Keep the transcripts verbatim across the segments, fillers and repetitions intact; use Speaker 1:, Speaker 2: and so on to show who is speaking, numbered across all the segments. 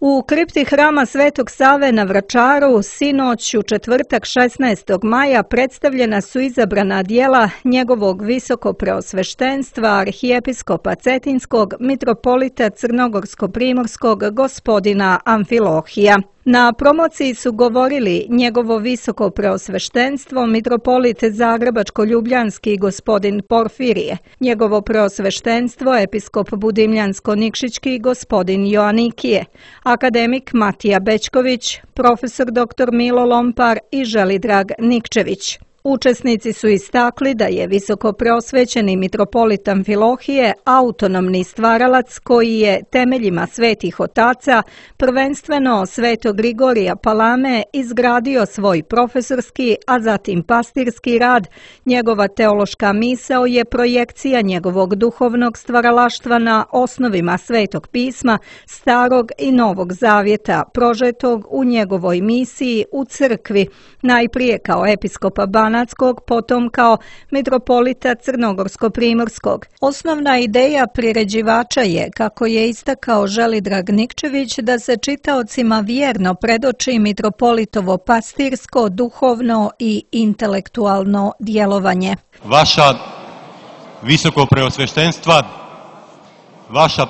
Speaker 1: U kripti hrama Svetog Save na Vračaru sinoć u četvrtak šesnaestog maja predstavljena su izabrana djela njegovog visokopreosveštenstva arhijepiskopa Cetinskog mitropolita Crnogorsko-primorskog gospodina Amfilohija. Na promociji su govorili njegovo visokopreosveštenstvo mitropolit Zagrebačko-ljubljanski gospodin Porfirije, njegovo preosveštenstvo episkop Budimljansko-nikšićki gospodin Joanikije, akademik Matija Bećković, profesor doktor Milo Lompar i Želidrag Nikčević. Učesnici su istakli da je visoko preosvećeni mitropolit Amfilohije autonomni stvaralac koji je temeljima svetih otaca, prvenstveno svetog Grigorija Palame, izgradio svoj profesorski, a zatim pastirski rad. Njegova teološka misao je projekcija njegovog duhovnog stvaralaštva na osnovima Svetog pisma, Starog i Novog zavjeta, prožetog u njegovoj misiji u crkvi, najprije kao episkopa Banatskog, potom kao mitropolita Crnogorsko-primorskog. Osnovna ideja priređivača je, kako je istakao Želidrag Nikčević, da se čitaocima vjerno predoči mitropolitovo pastirsko, duhovno i intelektualno djelovanje.
Speaker 2: Vaša visoko preosveštenstva, vaša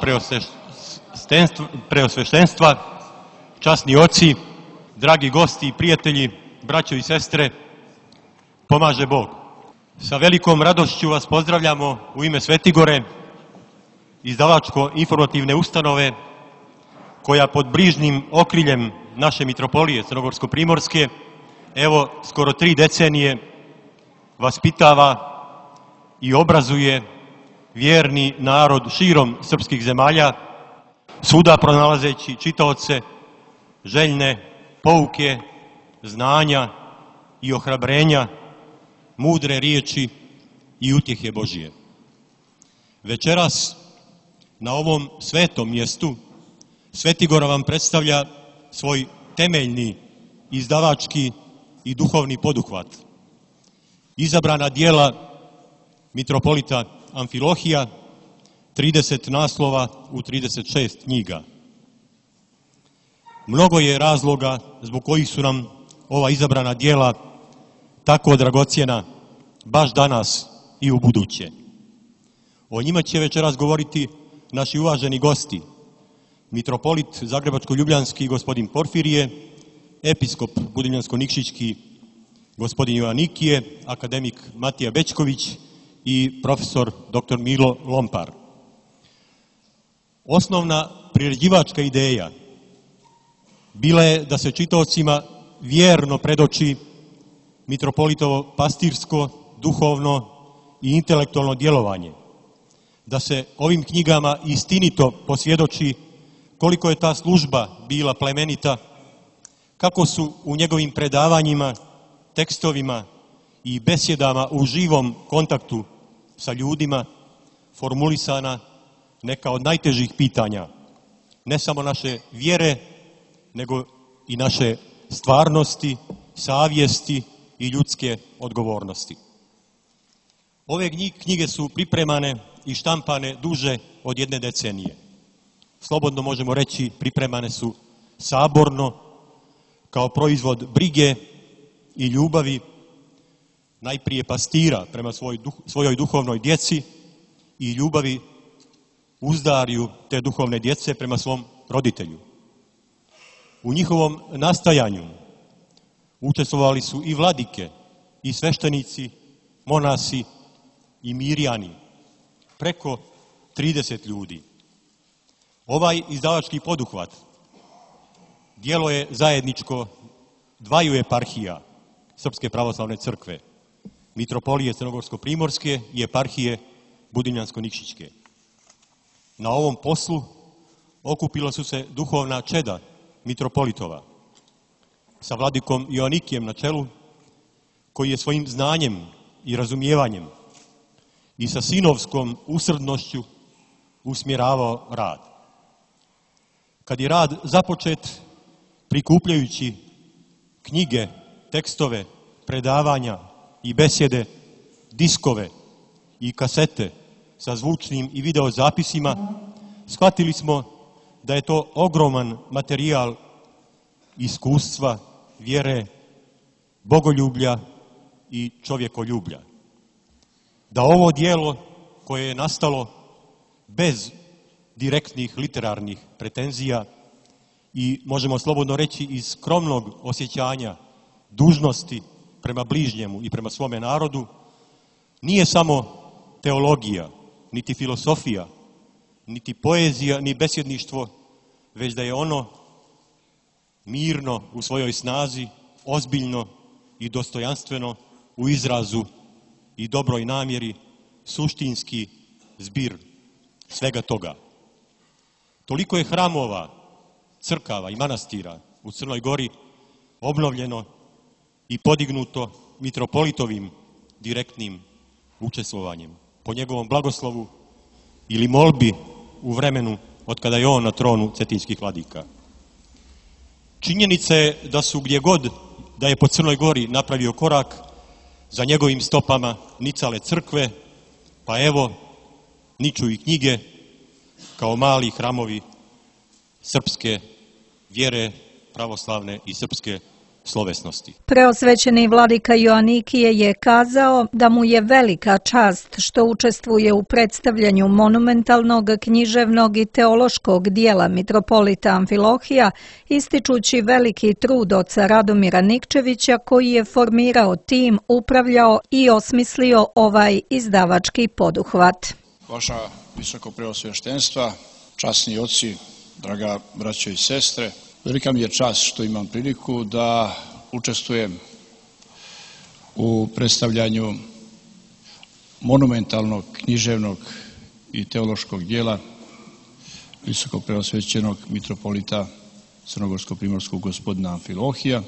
Speaker 2: preosveštenstva, časni oci, dragi gosti i prijatelji, braćo i sestre, pomaže Bog. Sa velikom radošću vas pozdravljamo u ime Svetigore, izdavačko-informativne ustanove koja pod brižnim okriljem naše mitropolije Crnogorsko-primorske evo skoro tri decenije vaspitava i obrazuje vjerni narod širom srpskih zemalja, svuda pronalazeći čitaoce željne pouke, znanja i ohrabrenja, mudre riječi i utjehe Božije. Večeras na ovom svetom mjestu Svetigora vam predstavlja svoj temeljni izdavački i duhovni poduhvat. Izabrana djela mitropolita Amfilohija, trideset naslova u trideset šest knjiga. Mnogo je razloga zbog kojih su nam ova izabrana djela tako dragocjena baš danas i u buduće. O njima će večeras govoriti naši uvaženi gosti, mitropolit Zagrebačko-ljubljanski gospodin Porfirije, episkop Budimljansko-nikšićki gospodin Joanikije, akademik Matija Bećković i profesor doktor Milo Lompar. Osnovna priređivačka ideja bila je da se čitaocima vjerno predoči mitropolitovo pastirsko, duhovno i intelektualno djelovanje, da se ovim knjigama istinito posvjedoči koliko je ta služba bila plemenita, kako su u njegovim predavanjima, tekstovima i besjedama u živom kontaktu sa ljudima formulisana neka od najtežih pitanja, ne samo naše vjere, nego i naše stvarnosti, savjesti i ljudske odgovornosti. Ove knjige su pripremane i štampane duže od jedne decenije. Slobodno možemo reći, pripremane su saborno, kao proizvod brige i ljubavi, najprije pastira prema svoj, svojoj duhovnoj djeci i ljubavi uzdarju te duhovne djece prema svom roditelju. U njihovom nastajanju učestvovali su i vladike, i sveštenici, monasi i mirjani, preko trideset ljudi. Ovaj izdavački poduhvat djelo je zajedničko dvaju eparhija Srpske pravoslavne crkve, mitropolije Crnogorsko-primorske i eparhije Budimljansko-nikšićke. Na ovom poslu okupila su se duhovna čeda mitropolitova, sa vladikom Joanikijem na čelu, koji je svojim znanjem i razumijevanjem i sa sinovskom usrdnošću usmjeravao rad. Kad je rad započet, prikupljajući knjige, tekstove, predavanja i besjede, diskove i kasete sa zvučnim i video zapisima, shvatili smo da je to ogroman materijal iskustva, vjere, bogoljublja i čovjekoljublja. Da ovo djelo koje je nastalo bez direktnih literarnih pretenzija i, možemo slobodno reći, iz skromnog osjećanja dužnosti prema bližnjemu i prema svome narodu, nije samo teologija, niti filosofija, niti poezija, ni besjedništvo, već da je ono mirno u svojoj snazi, ozbiljno i dostojanstveno u izrazu i dobroj namjeri, suštinski zbir svega toga. Toliko je hramova, crkava i manastira u Crnoj Gori obnovljeno i podignuto mitropolitovim direktnim učestvovanjem, po njegovom blagoslovu ili molbi u vremenu od kada je on na tronu cetinskih vladika. Činjenica je da su gdje god da je po Crnoj Gori napravio korak, za njegovim stopama nicale crkve, pa evo niču i knjige kao mali hramovi srpske vjere, pravoslavne i srpske slovesnosti.
Speaker 1: Preosvećeni vladika Joanikije je kazao da mu je velika čast što učestvuje u predstavljanju monumentalnog, književnog i teološkog dijela mitropolita Amfilohija, ističući veliki trud oca Radomira Nikčevića koji je formirao tim, upravljao i osmislio ovaj izdavački poduhvat.
Speaker 3: Vaša visoko preosveštenstva, časni oci, draga braćo i sestre, velika mi je čast što imam priliku da učestvujem u predstavljanju monumentalnog, književnog i teološkog dijela visoko preosvećenog mitropolita crnogorsko-primorskog gospodina Amfilohija.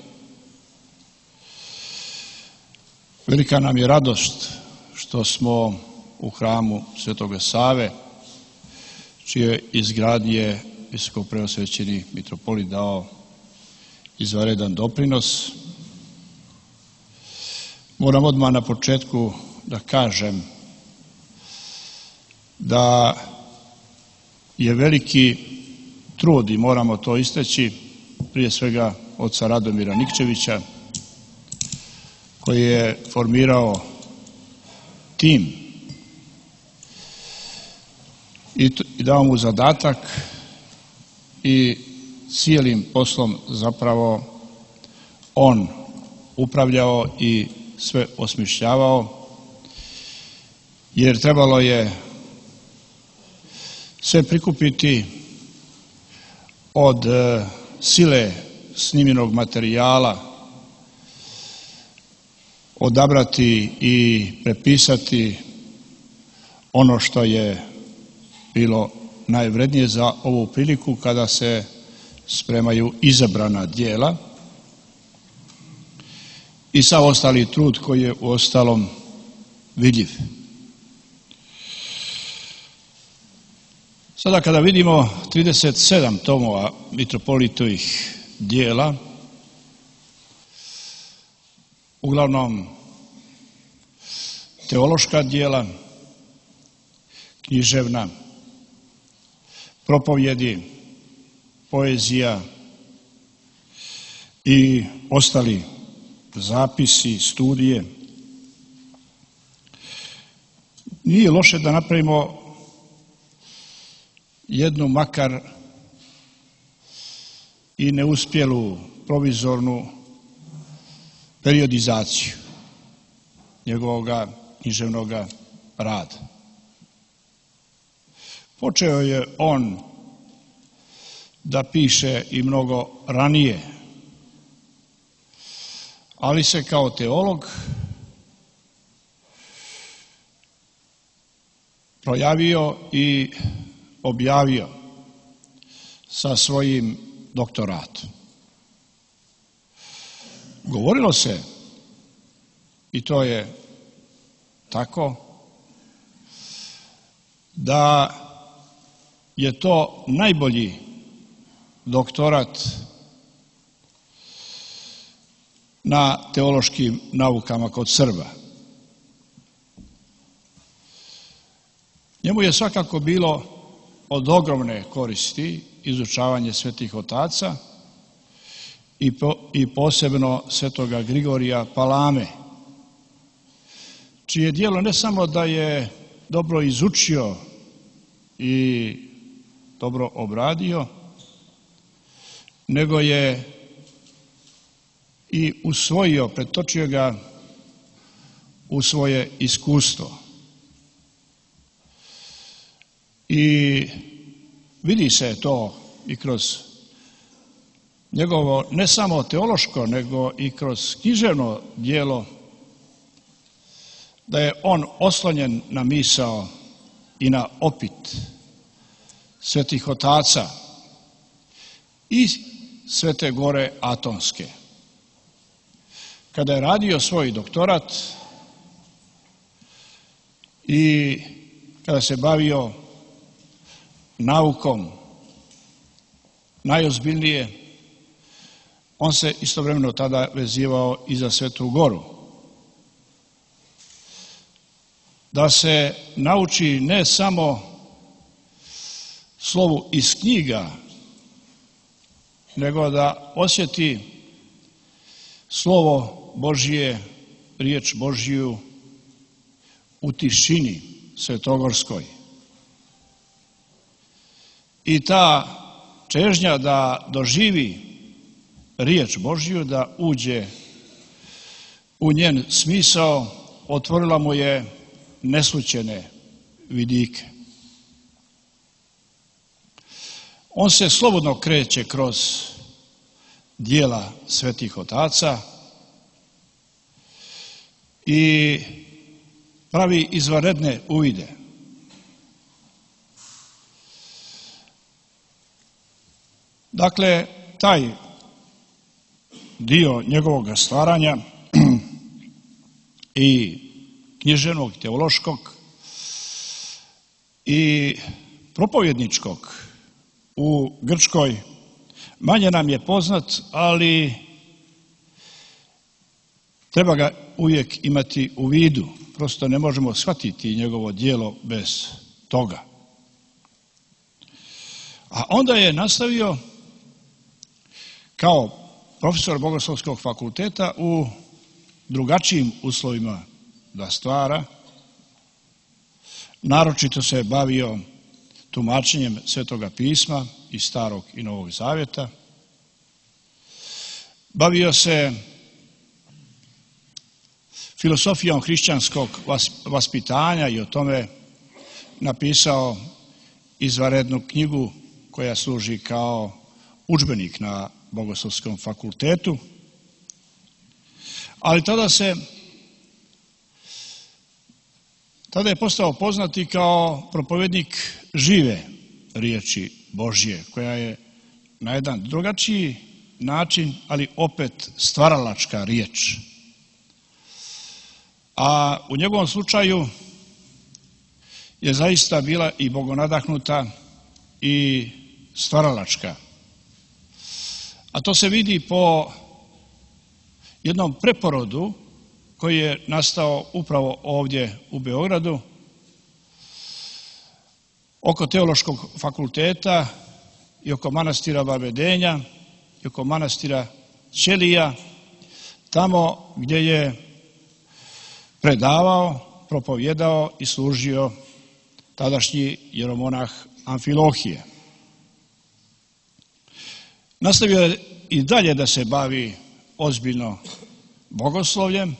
Speaker 3: Velika nam je radost što smo u hramu Svetoga Save, čije izgradnje visoko preosvećeni mitropolit dao izvanredan doprinos. Moram odmah na početku da kažem da je veliki trud, i moramo to istaći, prije svega oca Radomira Nikčevića, koji je formirao tim i dao mu zadatak i cijelim poslom zapravo on upravljao i sve osmišljavao, jer trebalo je sve prikupiti od sile snimljenog materijala, odabrati i prepisati ono što je bilo najvrednije za ovu priliku kada se spremaju izabrana djela i sav ostali trud koji je u ostalom vidljiv. Sada kada vidimo trideset sedam tomova mitropolitovih djela, uglavnom teološka djela, književna, propovjedi, poezija i ostali zapisi, studije, nije loše da napravimo jednu makar i neuspjelu provizornu periodizaciju njegovoga književnog rada. Počeo je on da piše i mnogo ranije, ali se kao teolog projavio i objavio sa svojim doktoratom. Govorilo se, i to je tako, da je to najbolji doktorat na teološkim naukama kod Srba. Njemu je svakako bilo od ogromne koristi izučavanje svetih otaca i, po, i posebno svetoga Grigorija Palame, čije djelo ne samo da je dobro izučio i dobro obradio, nego je i usvojio, pretočio ga u svoje iskustvo. I vidi se to i kroz njegovo ne samo teološko, nego i kroz književno djelo, da je on oslonjen na misao i na opit svetih otaca i Svete Gore Atonske. Kada je radio svoj doktorat i kada se bavio naukom najozbiljnije, on se istovremeno tada vezivao i za Svetu Goru. Da se nauči ne samo slovu iz knjiga, nego da osjeti slovo Božije, riječ Božiju u tišini svetogorskoj. I ta čežnja da doživi riječ Božju, da uđe u njen smisao, otvorila mu je neslućene vidike. On se slobodno kreće kroz djela svetih otaca i pravi izvanredne uvide. Dakle, taj dio njegovog stvaranja i književnog, teološkog i propovjedničkog u Grčkoj manje nam je poznat, ali treba ga uvijek imati u vidu. Prosto ne možemo shvatiti njegovo djelo bez toga. A onda je nastavio kao profesor Bogoslovskog fakulteta u drugačijim uslovima da stvara. Naročito se bavio tumačenjem Svetoga pisma iz Starog i Novog Zavjeta. Bavio se filosofijom hrišćanskog vaspitanja i o tome napisao izvanrednu knjigu koja služi kao udžbenik na Bogoslovskom fakultetu. Ali tada se tada je postao poznati kao propovjednik žive riječi Božje, koja je na jedan drugačiji način, ali opet stvaralačka riječ. A u njegovom slučaju je zaista bila i bogonadahnuta i stvaralačka. A to se vidi po jednom preporodu koji je nastao upravo ovdje u Beogradu oko Teološkog fakulteta i oko manastira Babedenja i oko manastira Ćelija, tamo gdje je predavao, propovjedao i služio tadašnji jeromonah Amfilohije. Nastavio je i dalje da se bavi ozbiljno bogoslovljem,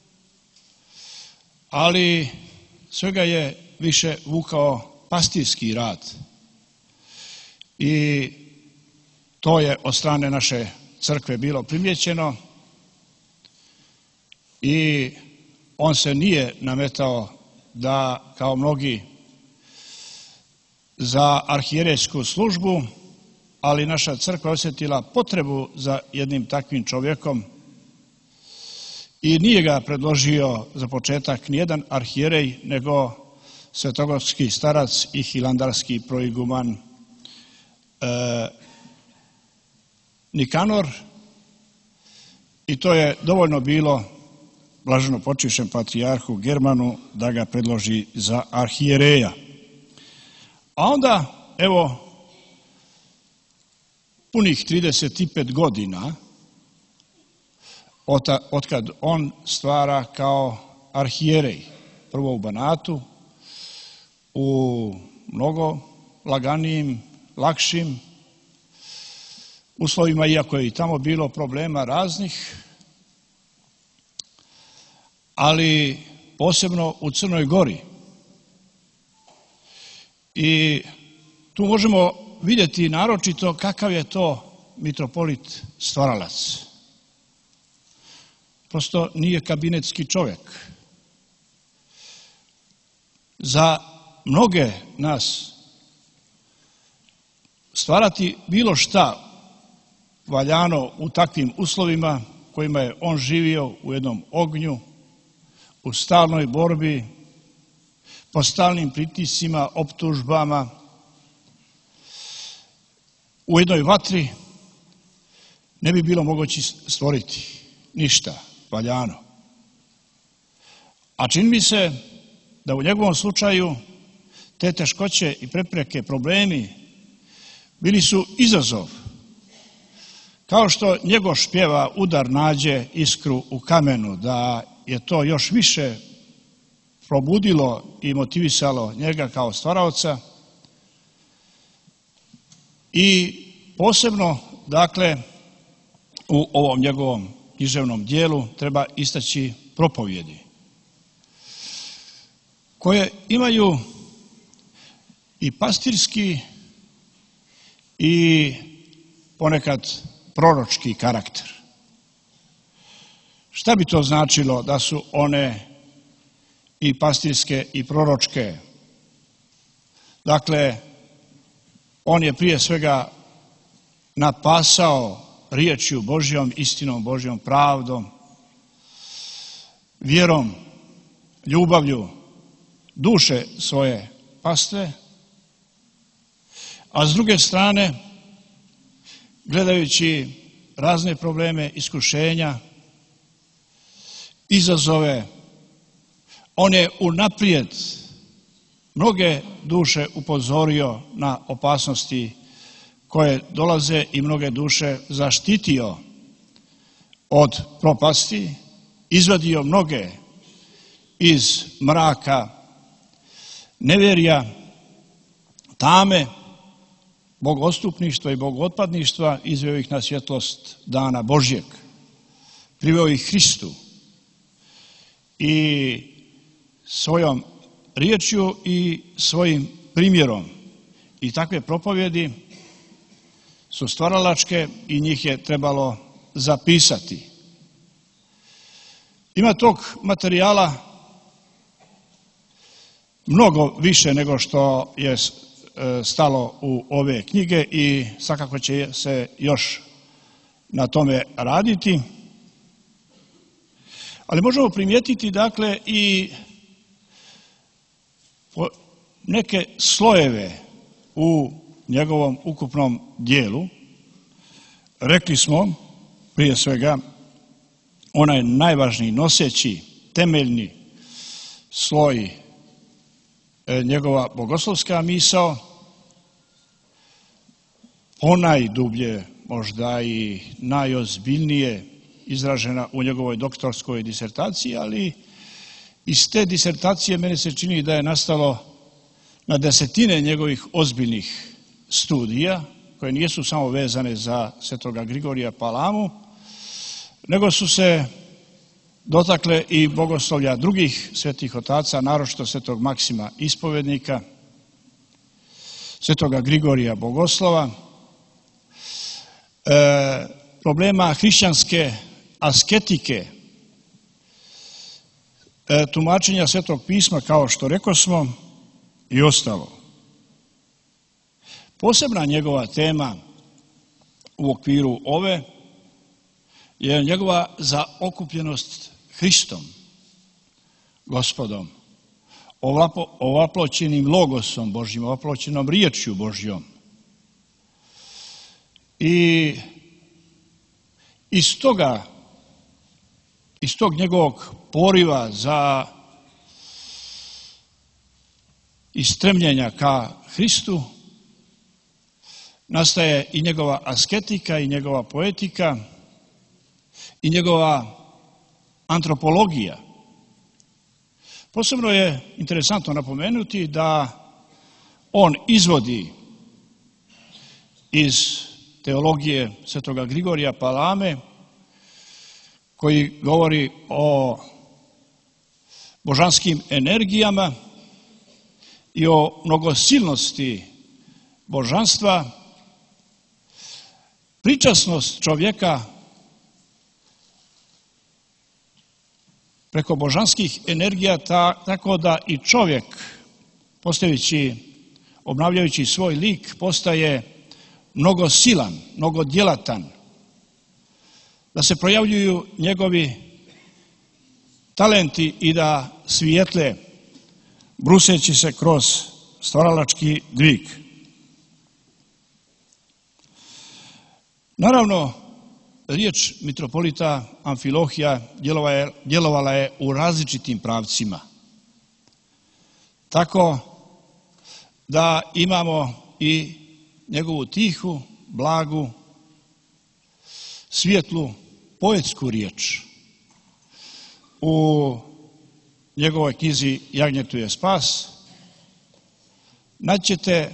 Speaker 3: ali svega je više vukao pastirski rad. I to je od strane naše crkve bilo primijećeno i on se nije nametao da, kao mnogi, za arhijerejsku službu, ali naša crkva osjetila potrebu za jednim takvim čovjekom i nije ga predložio za početak nijedan arhijerej, nego svetogorski starac i hilandarski proiguman e, Nikanor, i to je dovoljno bilo blaženo počivšem patrijarhu Germanu da ga predloži za arhijereja. A onda evo, punih trideset pet godina od kad on stvara kao arhijerej, prvo u Banatu, u mnogo laganijim, lakšim uslovima, iako je i tamo bilo problema raznih, ali posebno u Crnoj Gori. I tu možemo vidjeti naročito kakav je to mitropolit stvaralac. Prosto nije kabinetski čovjek. Za mnoge nas stvarati bilo šta valjano u takvim uslovima kojima je on živio, u jednom ognju, u stalnoj borbi, po stalnim pritiscima, optužbama, u jednoj vatri, ne bi bilo moguće stvoriti ništa valjano. A čini mi se da u njegovom slučaju te teškoće i prepreke, problemi bili su izazov. Kao što Njegoš pjeva udar nađe iskru u kamenu, da je to još više probudilo i motivisalo njega kao stvaraoca. I posebno, dakle, u ovom njegovom književnom dijelu treba istaći propovjedi, koje imaju i pastirski i ponekad proročki karakter. Šta bi to značilo da su one i pastirske i proročke? Dakle, on je prije svega napasao riječju Božjom, istinom Božjom, pravdom, vjerom, ljubavlju duše svoje pastve, a s druge strane, gledajući razne probleme, iskušenja, izazove, on je unaprijed mnoge duše upozorio na opasnosti koje dolaze i mnoge duše zaštitio od propasti, izvadio mnoge iz mraka, nevjerja, tame, bogostupništva i bogotpadništva, izveo ih na svjetlost dana Božjeg, priveo ih Hristu i svojom riječju i svojim primjerom. I takve propovjedi su stvaralačke i njih je trebalo zapisati. Ima tog materijala mnogo više nego što je stalo u ove knjige i svakako će se još na tome raditi. Ali možemo primijetiti, dakle, i neke slojeve u njegovom ukupnom dijelu. Rekli smo, prije svega, onaj najvažniji, noseći, temeljni sloj njegova bogoslovska misao, ponajdublje, možda i najozbiljnije izražena u njegovoj doktorskoj disertaciji, ali iz te disertacije meni se čini da je nastalo na desetine njegovih ozbiljnih studija, koje nisu samo vezane za svetoga Grigorija Palamu, nego su se dotakle i bogoslovlja drugih svetih otaca, naročito svetog Maksima Ispovednika, svetoga Grigorija Bogoslova, e, problema hrišćanske asketike, e, tumačenja svetog pisma, kao što rekosmo, i ostalo. Posebna njegova tema u okviru ove je njegova zaokupljenost Hristom, Gospodom, ovaploćenim logosom Božjim, ovaploćenom riječju Božjom. I iz toga, iz tog njegovog poriva za i stremljenja ka Hristu nastaje i njegova asketika i njegova poetika i njegova antropologija. Posebno je interesantno napomenuti da on izvodi iz teologije svetoga Grigorija Palame, koji govori o božanskim energijama i o mnogosilnosti božanstva, pričasnost čovjeka preko božanskih energija, tako da i čovjek, postajući, obnavljajući svoj lik, postaje mnogo silan, mnogo djelatan, da se projavljuju njegovi talenti i da svijetle, bruseći se kroz stvaralački dvig. Naravno, riječ mitropolita Amfilohija djelovala je u različitim pravcima. Tako da imamo i njegovu tihu, blagu, svijetlu, poetsku riječ. U njegovoj knjizi Jagnjetu je spas naćete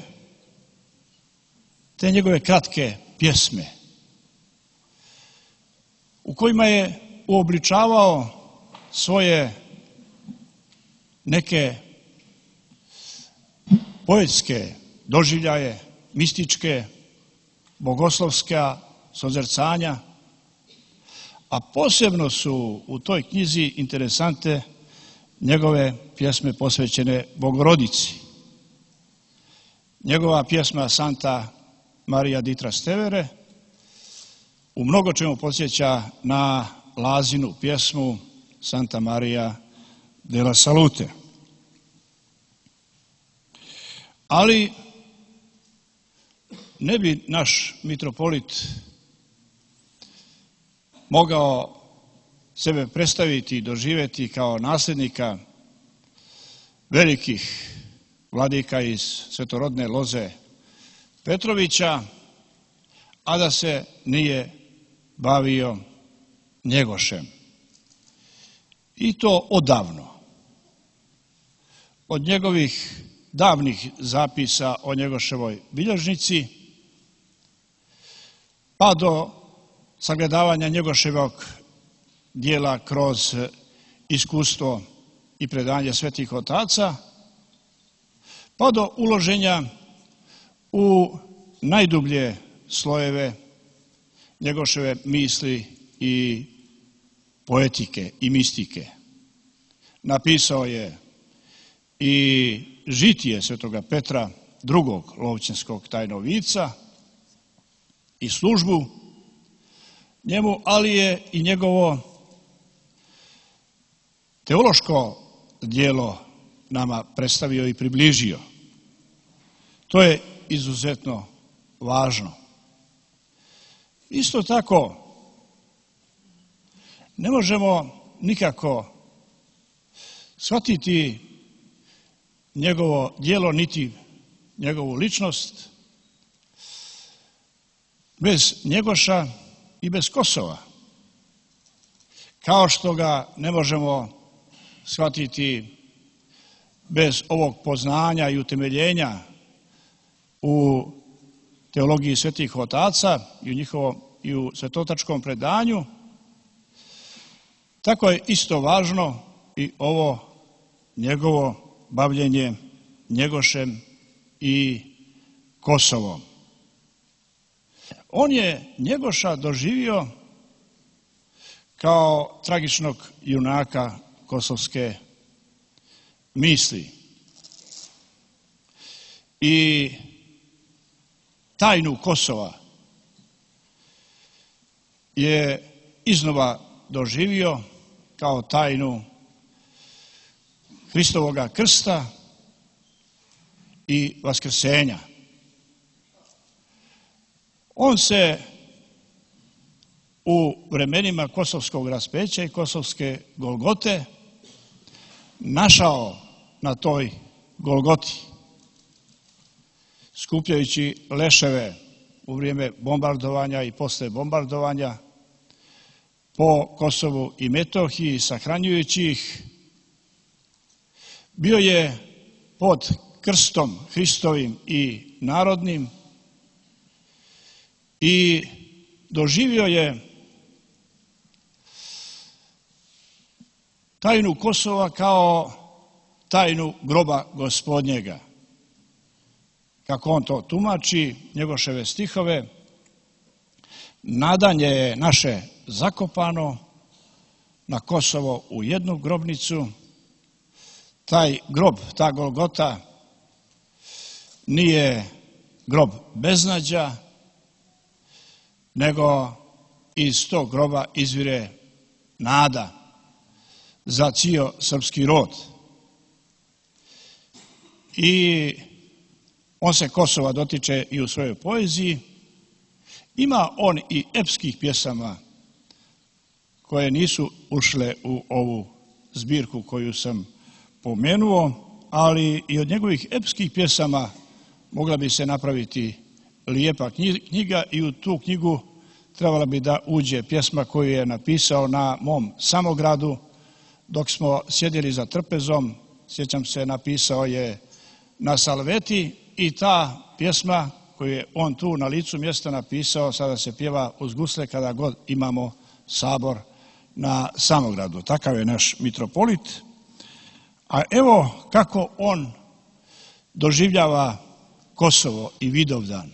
Speaker 3: te njegove kratke pjesme u kojima je uobličavao svoje neke poetske doživljaje, mističke, bogoslovska sozercanja, a posebno su u toj knjizi interesante njegove pjesme posvećene Bogorodici. Njegova pjesma Santa Maria di Trastevere u mnogo čemu podsjeća na Lazinu pjesmu Santa Maria della Salute. Ali ne bi naš mitropolit mogao sebe predstaviti i doživjeti kao nasljednika velikih vladika iz svetorodne loze Petrovića, a da se nije bavio Njegošem. I to odavno. Od njegovih davnih zapisa o Njegoševoj bilježnici pa do sagledavanja Njegoševog dijela kroz iskustvo i predanje svetih otaca, pa do uloženja u najdublje slojeve Njegoševe misli i poetike i mistike. Napisao je i žitije svetoga Petra, drugog lovćenskog tajnovica, i službu njemu, ali je i njegovo teološko djelo nama predstavio i približio. To je izuzetno važno. Isto tako, ne možemo nikako shvatiti njegovo djelo niti njegovu ličnost bez Njegoša i bez Kosova. Kao što ga ne možemo shvatiti bez ovog poznanja i utemeljenja u teologiji svetih otaca i u njihovom i u svetotačkom predanju, tako je isto važno i ovo njegovo bavljenje Njegošem i Kosovom. On je Njegoša doživio kao tragičnog junaka kosovske misli i tajnu Kosova je iznova doživio kao tajnu Hristovoga krsta i vaskrsenja. On se u vremenima kosovskog raspeća i kosovske Golgote našao na toj Golgoti, skupljajući leševe u vrijeme bombardovanja i posle bombardovanja po Kosovu i Metohiji, sahranjujući ih. Bio je pod krstom Hristovim i narodnim i doživio je tajnu Kosova kao tajnu groba Gospodnjega. Kako on to tumači, njegoševe stihove, nadanje je naše zakopano na Kosovo u jednu grobnicu. Taj grob, ta Golgota, nije grob beznađa, nego iz tog groba izvire nada za cijel srpski rod. I on se Kosova dotiče i u svojoj poeziji. Ima on i epskih pjesama koje nisu ušle u ovu zbirku koju sam pomenuo, ali i od njegovih epskih pjesama mogla bi se napraviti lijepa knjiga i u tu knjigu trebala bi da uđe pjesma koju je napisao na mom Samogradu dok smo sjedili za trpezom. Sjećam se, napisao je na salveti i ta pjesma koju je on tu na licu mjesta napisao sada se pjeva uz gusle kada god imamo sabor na Samogradu. Takav je naš mitropolit. A evo kako on doživljava Kosovo i Vidovdan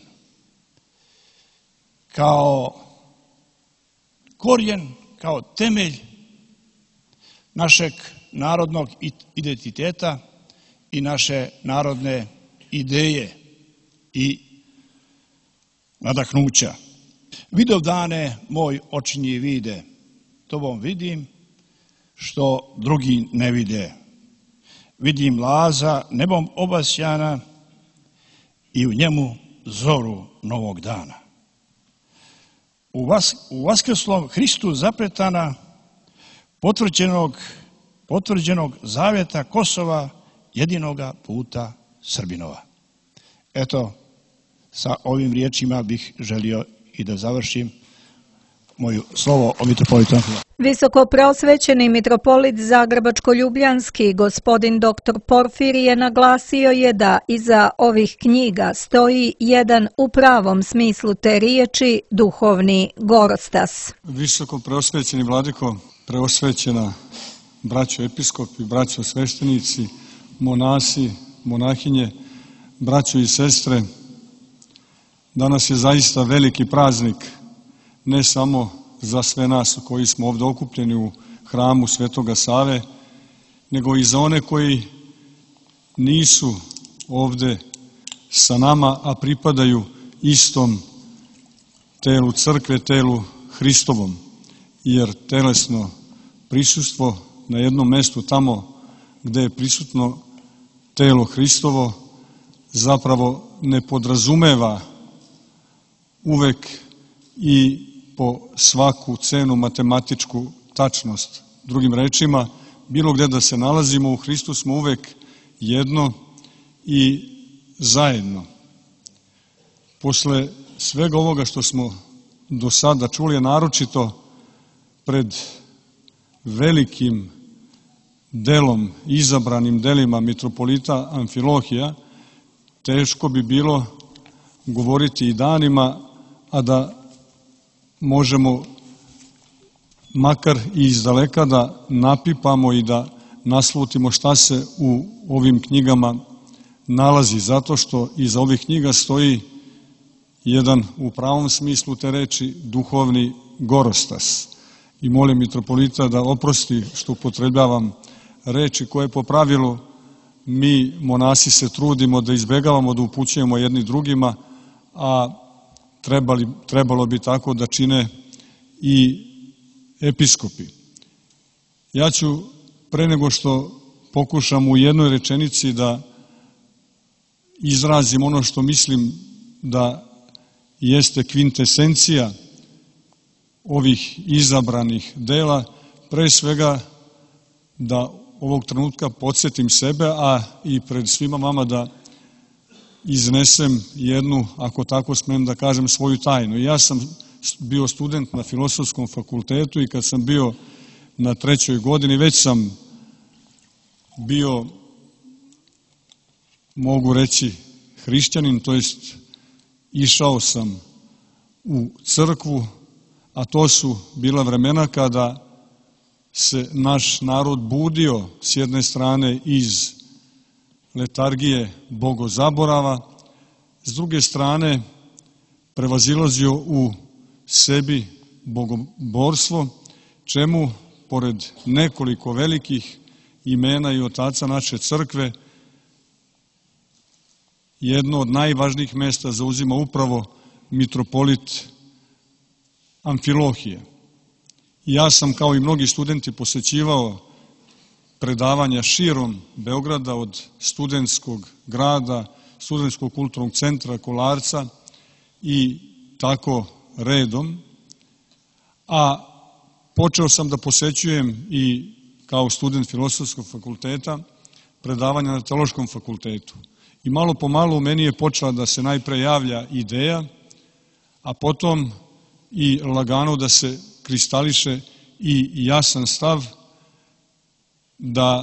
Speaker 3: kao korijen, kao temelj našeg narodnog identiteta i naše narodne ideje i nadahnuća. Vidovdane moj očinji vide, tobom vidim što drugi ne vide. Vidim laza nebom obasjana i u njemu zoru novog dana. U, vas, u vaskrslom Hristu zapretana, potvrđenog, potvrđenog zavjeta Kosova, jedinoga puta Srbinova. Eto, sa ovim riječima bih želio i da završim moju slovo o mitropolitu Amfilohiju.
Speaker 1: Visokoprosvećeni mitropolit Zagrebačko-ljubljanski gospodin doktor Porfirije naglasio je da iza ovih knjiga stoji jedan u pravom smislu te riječi duhovni gorostas.
Speaker 4: Visokoprosvećeni vladiko, preosvećena braćo episkopi, braćo sveštenici, monasi, monahinje, braćo i sestre, danas je zaista veliki praznik, ne samo za sve nas koji smo ovdje okupljeni u hramu Svetoga Save, nego i za one koji nisu ovdje sa nama, a pripadaju istom telu crkve, telu Hristovom, jer telesno prisustvo na jednom mjestu tamo gdje je prisutno telo Hristovo zapravo ne podrazumeva uvek i po svaku cenu matematičku tačnost. Drugim rečima, bilo gdje da se nalazimo, u Hristu smo uvek jedno i zajedno. Posle svega ovoga što smo do sada čuli, je naročito pred velikim delom, izabranim delima mitropolita Amfilohija, teško bi bilo govoriti i danima, a da možemo makar i izdaleka da napipamo i da naslutimo šta se u ovim knjigama nalazi, zato što iza ovih knjiga stoji jedan u pravom smislu te reči duhovni gorostas. I molim mitropolita da oprosti što upotrebljavam reči koje po pravilu mi monasi se trudimo da izbegavamo, da upućujemo jedni drugima, a trebali, trebalo bi tako da čine i episkopi. Ja ću, pre nego što pokušam u jednoj rečenici da izrazim ono što mislim da jeste kvintesencija ovih izabranih dela, pre svega da ovog trenutka podsjetim sebe, a i pred svima vama da iznesem jednu, ako tako smem da kažem, svoju tajnu. Ja sam bio student na Filozofskom fakultetu i kad sam bio na trećoj godini, već sam bio, mogu reći, hrišćanin, to jest išao sam u crkvu, a to su bila vremena kada se naš narod budio s jedne strane iz letargije bogozaborava, s druge strane prevazilazio u sebi bogoborstvo, čemu, pored nekoliko velikih imena i otaca naše crkve, jedno od najvažnijih mesta zauzima upravo mitropolit Amfilohije. Ja sam, kao i mnogi studenti, posećivao predavanja širom Beograda, od studentskog grada, studentskog kulturnog centra, Kolarca i tako redom. A počeo sam da posećujem i kao student Filozofskog fakulteta predavanja na Teološkom fakultetu. I malo po malo u meni je počela da se najpre javlja ideja, a potom i lagano da se kristališe i jasan stav da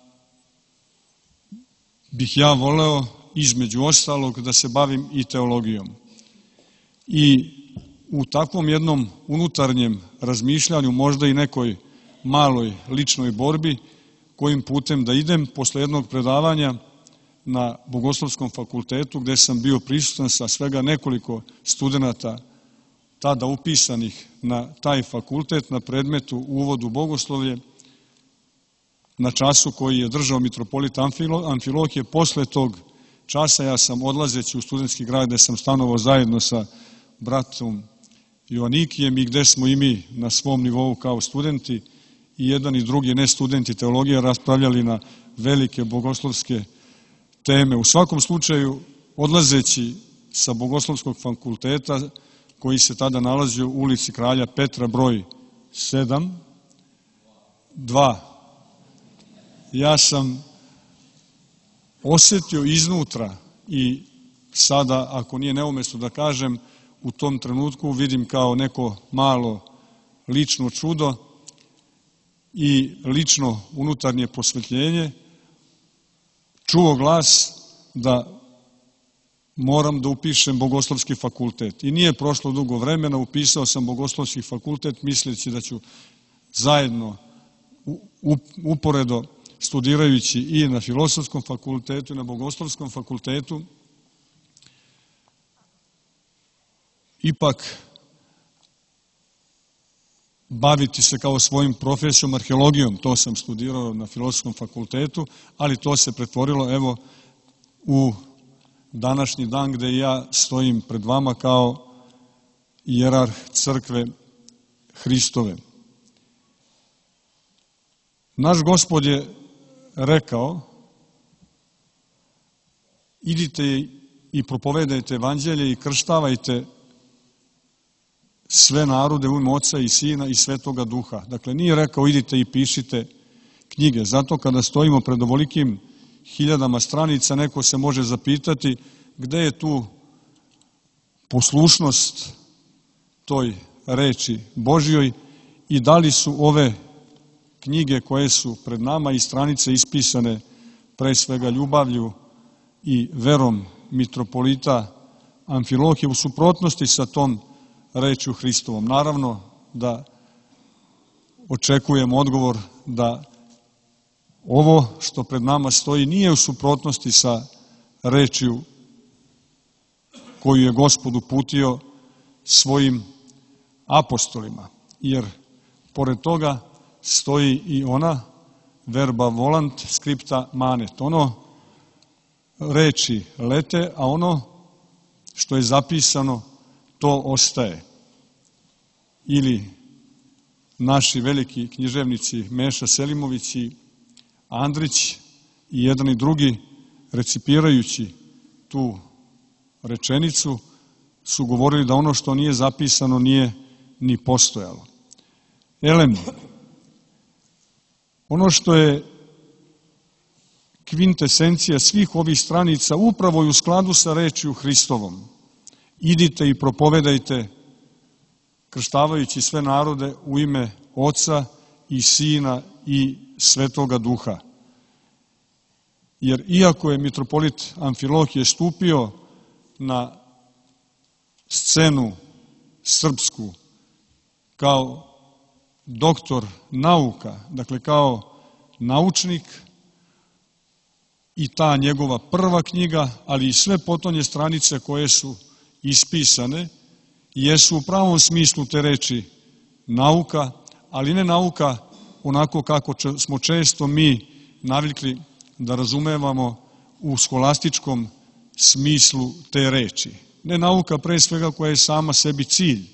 Speaker 4: bih ja voleo, između ostalog, da se bavim i teologijom. I u takvom jednom unutarnjem razmišljanju, možda i nekoj maloj ličnoj borbi, kojim putem da idem, posle jednog predavanja na Bogoslovskom fakultetu, gde sam bio prisutan sa svega nekoliko studenta tada upisanih na taj fakultet, na predmetu Uvod u bogoslovlje, na času koji je držao mitropolit Amfilohije. Posle tog časa ja sam, odlazeći u studentski grad gde sam stanovao zajedno sa bratom Joanikijem i gde smo i mi na svom nivou kao studenti i jedan i drugi ne studenti teologije raspravljali na velike bogoslovske teme. U svakom slučaju, odlazeći sa Bogoslovskog fakulteta, koji se tada nalazio u ulici Kralja Petra broj sedam, dva, ja sam osetio iznutra i sada, ako nije neumesto da kažem, u tom trenutku vidim kao neko malo lično čudo i lično unutarnje prosvetljenje, čuo glas da moram da upišem Bogoslovski fakultet. I nije prošlo dugo vremena, upisao sam Bogoslovski fakultet, misleći da ću zajedno, uporedo studirajući i na Filozofskom fakultetu i na Bogoslovskom fakultetu, ipak baviti se kao svojim profesijom, arheologijom. To sam studirao na Filozofskom fakultetu, ali to se pretvorilo, evo, u današnji dan gde ja stojim pred vama kao ijerarh crkve Hristove. Naš Gospod je rekao: idite i propovedajte evanđelje i krštavajte sve narode u ime Oca i Sina i Svetoga Duha. Dakle, nije rekao idite i pišite knjige. Zato kada stojimo pred ovolikim hiljadama stranica, neko se može zapitati gde je tu poslušnost toj reči Božjoj i da li su ove knjige koje su pred nama i stranice ispisane pre svega ljubavlju i verom mitropolita Amfilohije u suprotnosti sa tom rečju Hristovom. Naravno da očekujem odgovor da ovo što pred nama stoji nije u suprotnosti sa rečju koju je Gospod uputio svojim apostolima, jer pored toga stoji i ona verba volant scripta manet. Ono reči lete, a ono što je zapisano to ostaje. Ili naši veliki književnici Meša Selimović i Andrić i jedan i drugi, recipirajući tu rečenicu, su govorili da ono što nije zapisano nije ni postojalo. Elem, ono što je kvintesencija svih ovih stranica upravo je u skladu sa rečju Hristovom. Idite i propovedajte, krštavajući sve narode u ime Oca i Sina i Svetoga Duha. Jer iako je mitropolit Amfilohije stupio na scenu srpsku kao doktor nauka, dakle kao naučnik, i ta njegova prva knjiga, ali i sve potonje stranice koje su ispisane, jesu u pravom smislu te reči nauka, ali ne nauka onako kako smo često mi navikli da razumevamo u skolastičkom smislu te reči. Ne nauka pre svega koja je sama sebi cilj,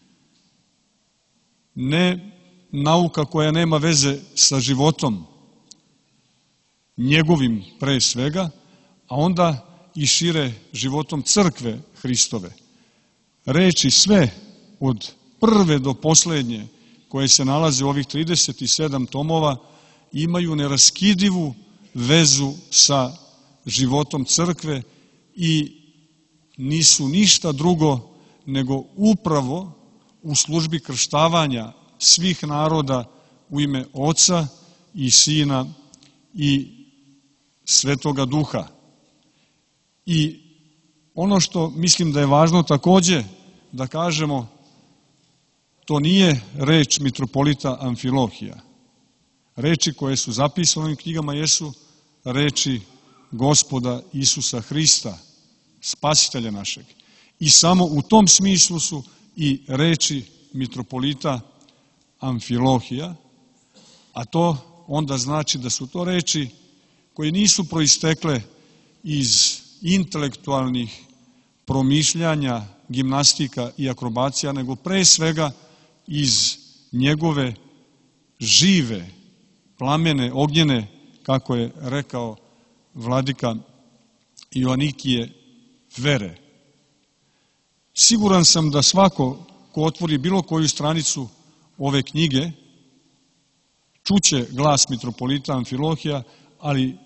Speaker 4: ne nauka koja nema veze sa životom, njegovim pre svega, a onda i šire životom crkve Hristove. Reči sve od prve do poslednje koje se nalaze u ovih trideset sedam tomova imaju neraskidivu vezu sa životom crkve i nisu ništa drugo nego upravo u službi krštavanja svih naroda u ime Oca i Sina i Svetoga Duha. I ono što mislim da je važno takođe da kažemo, to nije reč mitropolita Amfilohija. Reči koje su zapisane u ovim knjigama jesu reči Gospoda Isusa Hrista, Spasitelja našeg. I samo u tom smislu su i reči mitropolita Amfilohija, a to onda znači da su to reči koje nisu proistekle iz intelektualnih promišljanja, gimnastika i akrobacija, nego pre svega iz njegove žive, plamene, ognjene, kako je rekao vladika Joanikije, vere. Siguran sam da svako ko otvori bilo koju stranicu ove knjige čuće glas mitropolita Amfilohija, ali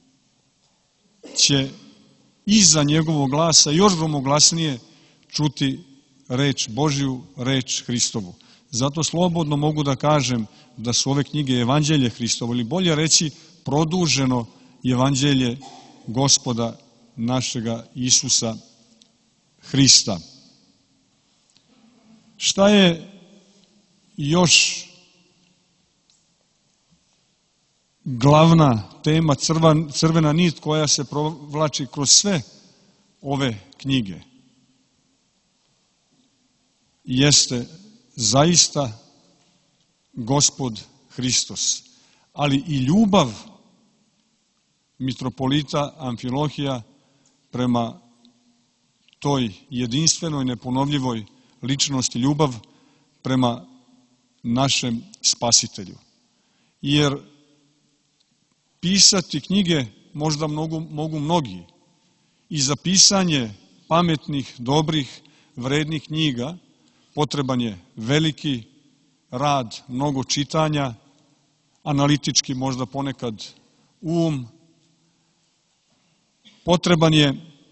Speaker 4: će iza njegovog glasa još gromoglasnije čuti reč Božju, reč Hristovu. Zato slobodno mogu da kažem da su ove knjige Evanđelje Hristovo, ili bolje reći produženo Evanđelje Gospoda našega Isusa Hrista. Šta je još glavna tema, crvena nit koja se provlači kroz sve ove knjige? Jeste zaista Gospod Hristos, ali i ljubav mitropolita Amfilohija prema toj jedinstvenoj, neponovljivoj ličnosti, ljubav prema našem Spasitelju. Jer pisati knjige možda mogu, mogu mnogi, i za pisanje pametnih, dobrih, vrednih knjiga potreban je veliki rad, mnogo čitanja, analitički možda ponekad um, potreban je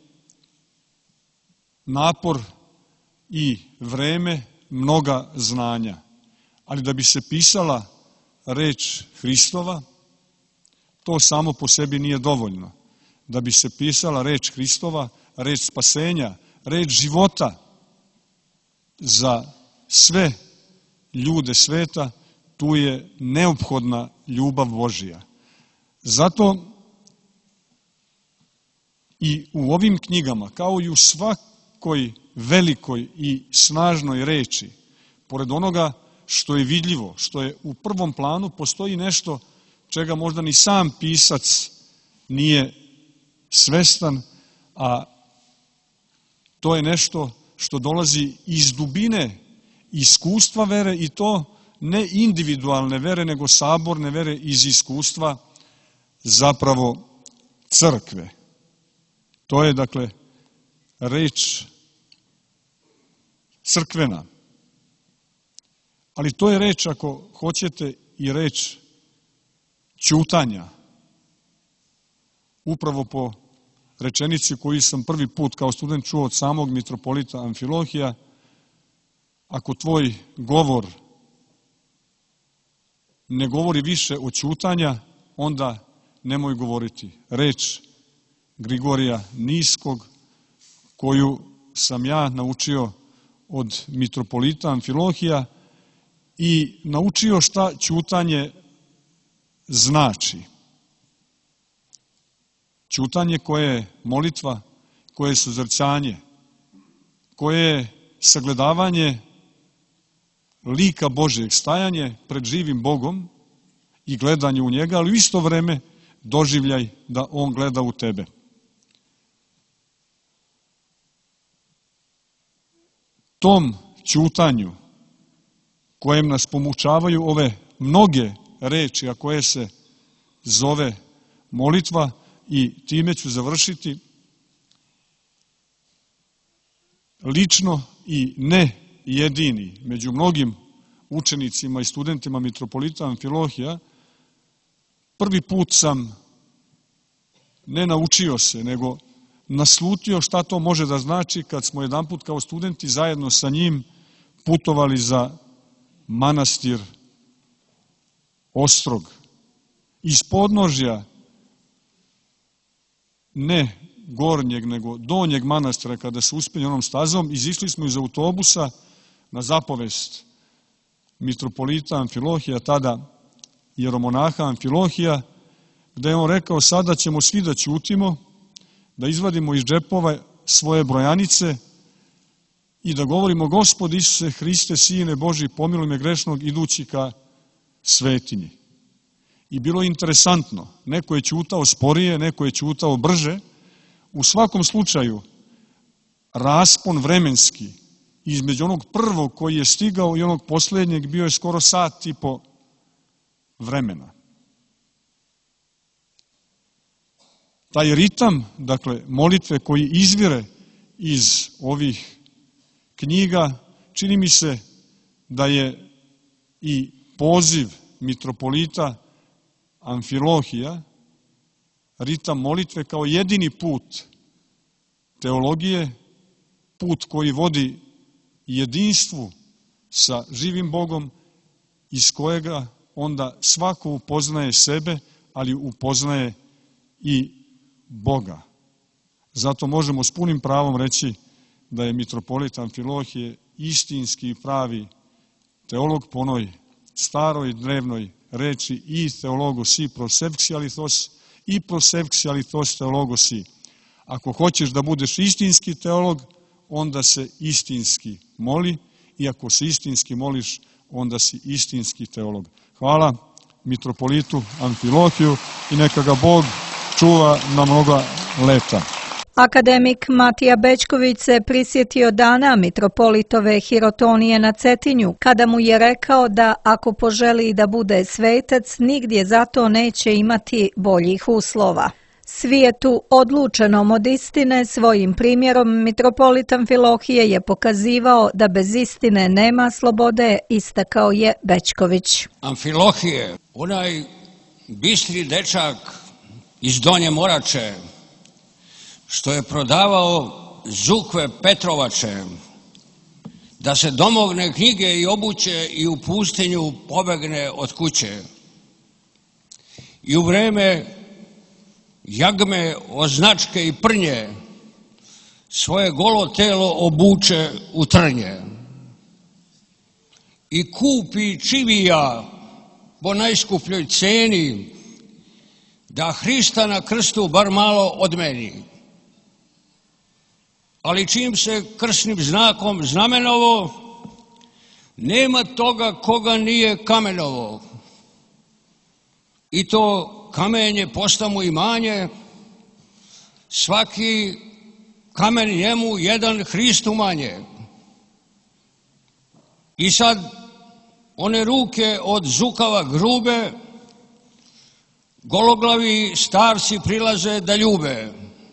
Speaker 4: napor i vreme, mnoga znanja. Ali da bi se pisala reč Hristova, to samo po sebi nije dovoljno. Da bi se pisala reč Hristova, reč spasenja, reč života za sve ljude sveta, tu je neophodna ljubav Božija. Zato i u ovim knjigama, kao i u svakoj velikoj i snažnoj reči, pored onoga što je vidljivo, što je u prvom planu, postoji nešto čega možda ni sam pisac nije svestan, a to je nešto što dolazi iz dubine iskustva vere, i to ne individualne vere, nego saborne vere iz iskustva zapravo crkve. To je, dakle, reč crkvena. Ali to je reč, ako hoćete, i reč ćutanja. upravo po rečenici koju sam prvi put kao student čuo od samog mitropolita Amfilohija: ako tvoj govor ne govori više od ćutanja, onda nemoj govoriti. Reč Grigorija Niskog, koju sam ja naučio od mitropolita Amfilohija i naučio šta ćutanje znači. Ćutanje koje je molitva, koje je suzrcanje, koje je sagledavanje lika Božjeg, stajanje pred živim Bogom i gledanje u njega, ali u isto vreme doživljaj da on gleda u tebe. Tom ćutanju kojem nas pomučavaju ove mnoge reči, a koje se zove molitva, i time ću završiti, lično i ne jedini među mnogim učenicima i studentima mitropolita Amfilohija, prvi put sam ne naučio se, nego naslutio šta to može da znači kad smo jedan put kao studenti zajedno sa njim putovali za manastir Ostrog. Iz podnožja ne gornjeg, nego donjeg manastira, kada se uspeli onom stazom, izišli smo iz autobusa na zapovest mitropolita Amfilohija, tada jeromonaha Amfilohija, gde je on rekao: sada ćemo svi da ćutimo, da izvadimo iz džepova svoje brojanice i da govorimo: Gospod Isuse Hriste, Sine Božji, pomiluj me grešnog, idući ka svetinji. I bilo je interesantno, neko je ćutao sporije, neko je ćutao brže. U svakom slučaju, raspon vremenski između onog prvog koji je stigao i onog poslednjeg bio je skoro sat i po vremena. Taj ritam, dakle, molitve koji izvire iz ovih knjiga, čini mi se da je i poziv mitropolita Amfilohija, ritam molitve kao jedini put teologije, put koji vodi jedinstvu sa živim Bogom, iz kojega onda svako upoznaje sebe, ali upoznaje i Boga. Zato možemo s punim pravom reći da je mitropolit Amfilohije istinski i pravi teolog po onoj staroj drevnoj reči i theologos i prosepksialitos i prosepksialitos theologos i. Ako hoćeš da budeš istinski teolog, onda se istinski moli, i ako se istinski moliš, onda si istinski teolog. Hvala mitropolitu Amfilohiju i neka ga Bog čuva na mnoga leta.
Speaker 1: Akademik Matija Bećković se prisjetio dana mitropolitove hirotonije na Cetinju, kada mu je rekao da ako poželi da bude svetac, nigdje zato neće imati boljih uslova. Svijetu odlučenom od istine, svojim primjerom mitropolit Amfilohije je pokazivao da bez istine nema slobode, istakao je Bećković.
Speaker 5: Amfilohije, onaj bistri dečak iz Donje Morače, što je prodavao zukve Petrovače, da se domogne knjige i obuće i u pustinju pobegne od kuće. I u vreme jagme, označke i prnje svoje golo telo obuče u trnje. I kupi čivija po najskupljoj ceni, da Hrista na krstu bar malo odmeni. Ali čim se krsnim znakom znamenovo, nema toga koga nije kamenovo. I to kamenje posta mu imanje, svaki kamen njemu jedan Hristu manje. I sad one ruke od zukava grube, gologlavi starci prilaze da ljube.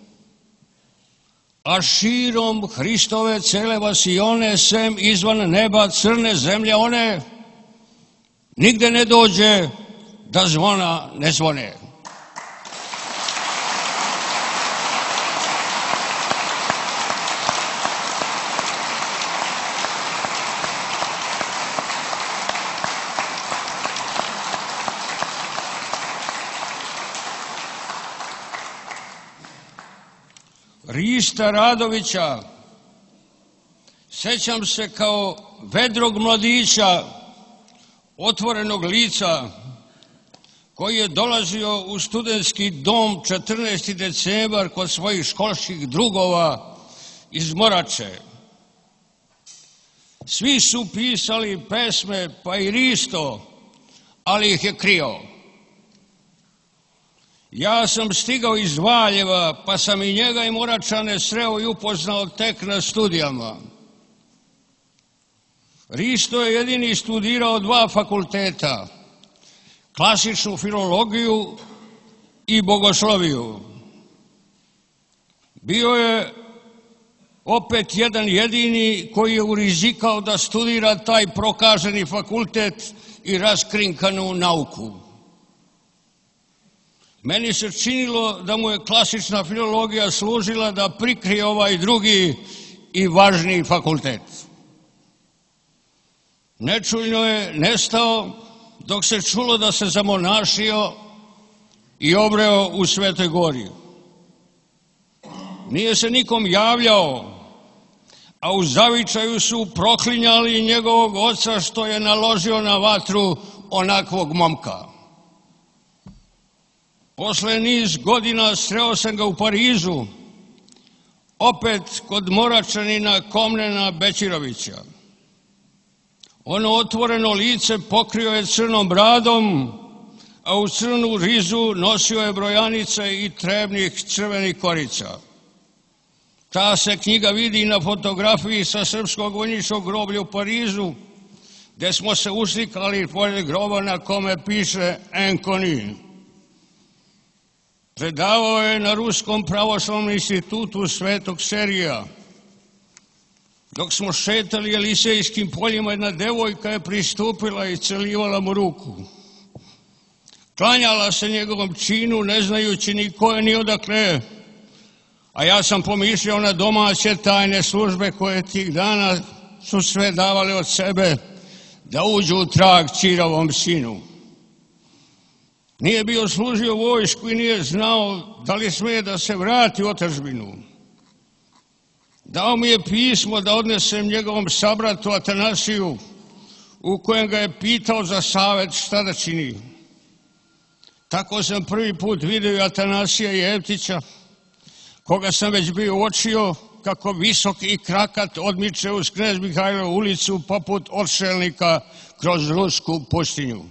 Speaker 5: A širom Hristove cele vasione, sem izvan neba crne zemlje one, nigde ne dođe da zvona ne zvone. Rista Radovića. Sećam se kao vedrog mladića, otvorenog lica, koji je dolazio u studentski dom četrnaesti decembar kod svojih školskih drugova iz Morače. Svi su pisali pesme, pa i Risto, ali ih je krio. Ja sam stigao iz Valjeva, pa sam i njega i Moračane sreo i upoznao tek na studijama. Risto je jedini studirao dva fakulteta, klasičnu filologiju i bogosloviju. Bio je opet jedan jedini koji je urizikao da studira taj prokaženi fakultet i raskrinkanu nauku. Meni se činilo da mu je klasična filologija služila da prikrije ovaj drugi i važniji fakultet. Nečujno je nestao dok se čulo da se zamonašio i obreo u Svetoj Gori. Nije se nikom javljao, a u zavičaju su proklinjali njegovog oca što je naložio na vatru onakvog momka. Posle niz godina sreo sam ga u Parizu, opet kod Moračanina Komnena Bećirovića. Ono otvoreno lice pokrio je crnom bradom, a u crnu rizu nosio je brojanice i trebnih crvenih korica. Ta se knjiga vidi na fotografiji sa Srpskog vojničkog groblja u Parizu, gde smo se uslikali pored groba na kome piše Enkonin. Predavao je na Ruskom pravoslavnom institutu Svetog Serija. Dok smo šetali Elisejskim poljima, jedna devojka je pristupila i celivala mu ruku. Klanjala se njegovom činu, ne znajući ni ko je ni odakle, a ja sam pomišljao na domaće tajne službe koje tih dana su sve davale od sebe da uđu u trag ćirovom sinu. Nije bio služio vojsku i nije znao da li smije da se vrati u otadžbinu. Dao mi je pismo da odnesem njegovom sabratu Atanasiju, u kojem ga je pitao za savet šta da čini. Tako sam prvi put vidio Atanasija Jevtića, koga sam već bio uočio kako visok i krakat odmiče uz Knez Mihajlovu ulicu poput odšelnika kroz rusku pustinju.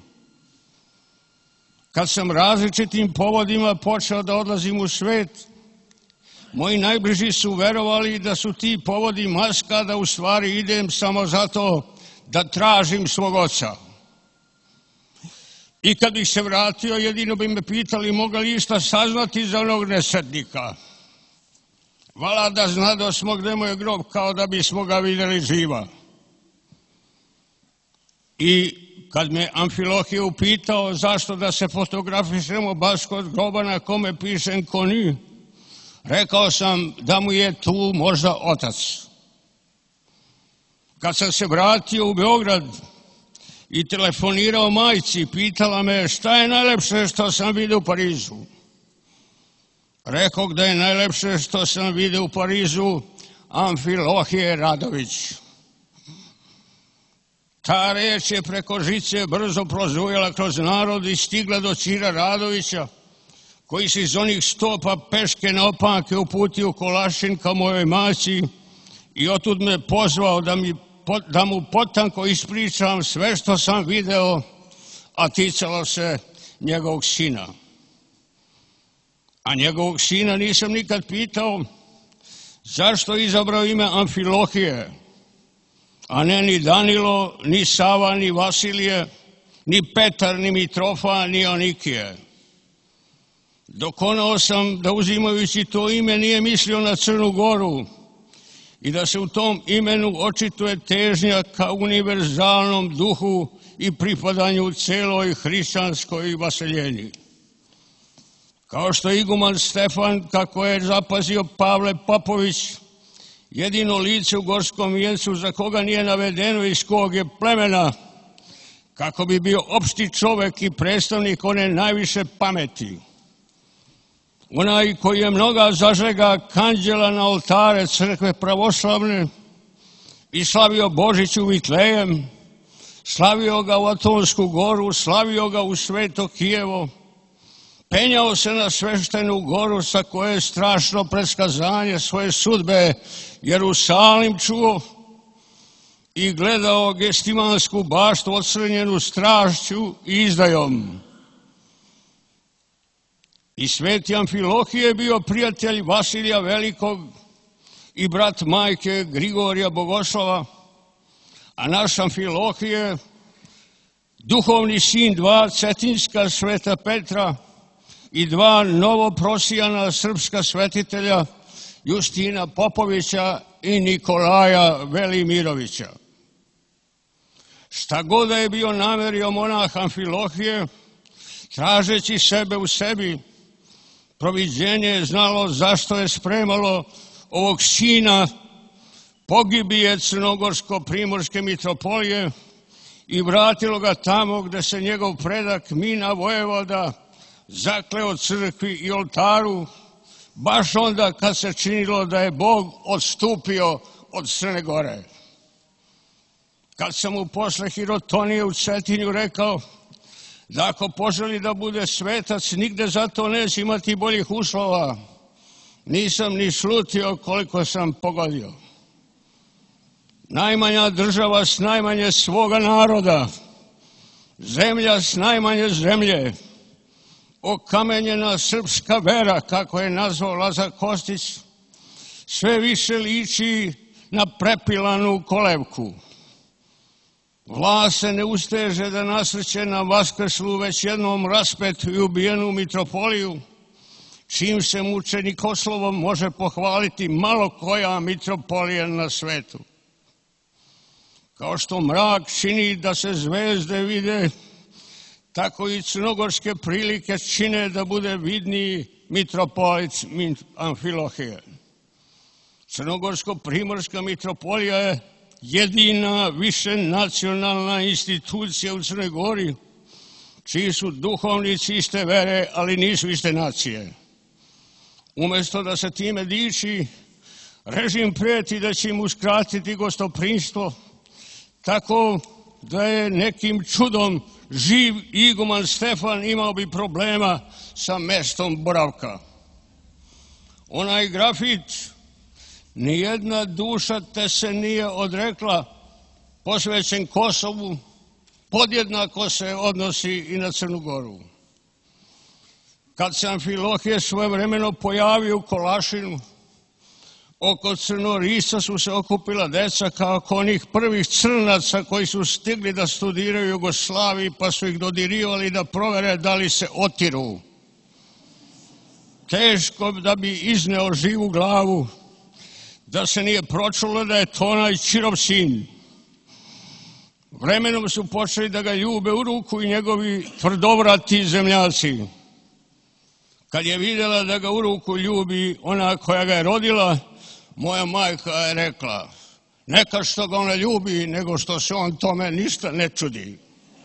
Speaker 5: Kad sam različitim povodima počeo da odlazim u svet, moji najbliži su verovali da su ti povodi maska, da u stvari idem samo zato da tražim svog oca. I kad bih se vratio, jedino bi me pitali moga li išta saznati za onog nesretnika. Vala da znadosmo gde mu je grob, kao da bismo ga vidjeli živa. I kad me Amfilohije upitao zašto da se fotografišemo baš kod groba na kome piše Enkonin, rekao sam da mu je tu možda otac. Kad sam se vratio u Beograd i telefonirao majci, pitala me šta je najlepše što sam vidio u Parizu. Rekao da je najlepše što sam vidio u Parizu Amfilohije Radović. Ta reč je preko žice brzo prozujala kroz narod i stigla do Ćira Radovića, koji se iz onih stopa peške na opanke uputio u Kolašin ka mojoj maci i otud me pozvao da, mi, da mu potanko ispričam sve što sam video, a ticalo se njegovog sina. A njegovog sina nisam nikad pitao zašto je izabrao ime Amfilohije, a ne ni Danilo, ni Sava, ni Vasilije, ni Petar, ni Mitrofa, ni Onikije. Dokonao sam da uzimajući to ime nije mislio na Crnu Goru i da se u tom imenu očituje težnja ka univerzalnom duhu i pripadanju celoj hrišćanskoj vaseljeni. Kao što iguman Stefan, kako je zapazio Pavle Popović, jedino lice u Gorskom vijencu za koga nije navedeno iz kog je plemena, kako bi bio opšti čovek i predstavnik one najviše pameti. onaj koji je mnoga zažega kanđela na oltare crkve pravoslavne i slavio Božić u Vitlejem, slavio ga u Atonsku goru, slavio ga u Sveto Kijevo, penjao se na sveštenu goru sa koje je strašno predskazanje svoje sudbe Jerusalim čuo i gledao Gestimansku baštu ocrnjenu strašću i izdajom. I sveti Amfilohije je bio prijatelj Vasilija Velikog i brat majke Grigorija Bogoslova, a naš Amfilohije, duhovni sin dva cetinska sveta Petra i dva novoprosijana srpska svetitelja Justina Popovića i Nikolaja Velimirovića. Šta god da je bio namerio monah Amfilohije, tražeći sebe u sebi, proviđenje je znalo zašto je spremalo ovog sina pogibije crnogorsko-primorske mitropolije i vratilo ga tamo gde se njegov predak Mina Vojvoda zakleo crkvi i oltaru, baš onda kad se činilo da je Bog odstupio od Crne Gore. Kad sam mu posle hirotonije u Cetinju rekao da ako poželi da bude svetac, nigde za to neće imati boljih uslova, nisam ni slutio koliko sam pogodio. Najmanja država s najmanje svoga naroda, zemlja s najmanje zemlje, okamenjena srpska vera, kako je nazvao Lazar Kostić, sve više liči na prepilanu kolevku. Vlast se ne usteže da nasrće na vaskrslu već jednom raspetu i ubijenu mitropoliju, čim se mučenikoslovom može pohvaliti malo koja mitropolija na svetu. Kao što mrak čini da se zvezde vide, tako i crnogorske prilike čine da bude vidniji mitropolit Amfilohije. Crnogorsko-primorska mitropolija je jedina višenacionalna institucija u Crnoj Gori, čiji su duhovnici iste vere, ali nisu iste nacije. Umesto da se time diči, režim preti da će im uskratiti gostoprimstvo, tako da je nekim čudom živ iguman Stefan imao bi problema sa mestom boravka. Onaj grafit, nijedna duša te se nije odrekla, posvećen Kosovu, podjednako se odnosi i na Crnu Goru. Kad se Amfilohije svojevremeno pojavio u Kolašinu, oko Crnorisa su se okupila deca kao onih prvih crnaca koji su stigli da studiraju u Jugoslaviji, pa su ih dodirivali da provere da li se otiru. Teško da bi izneo živu glavu, da se nije pročulo da je to onaj Ćirov sin. Vremenom su počeli da ga ljube u ruku i njegovi tvrdovrati zemljaci. Kad je vidjela da ga u ruku ljubi ona koja ga je rodila, moja majka je rekla, neka što ga ona ljubi, nego što se on tome ništa ne čudi.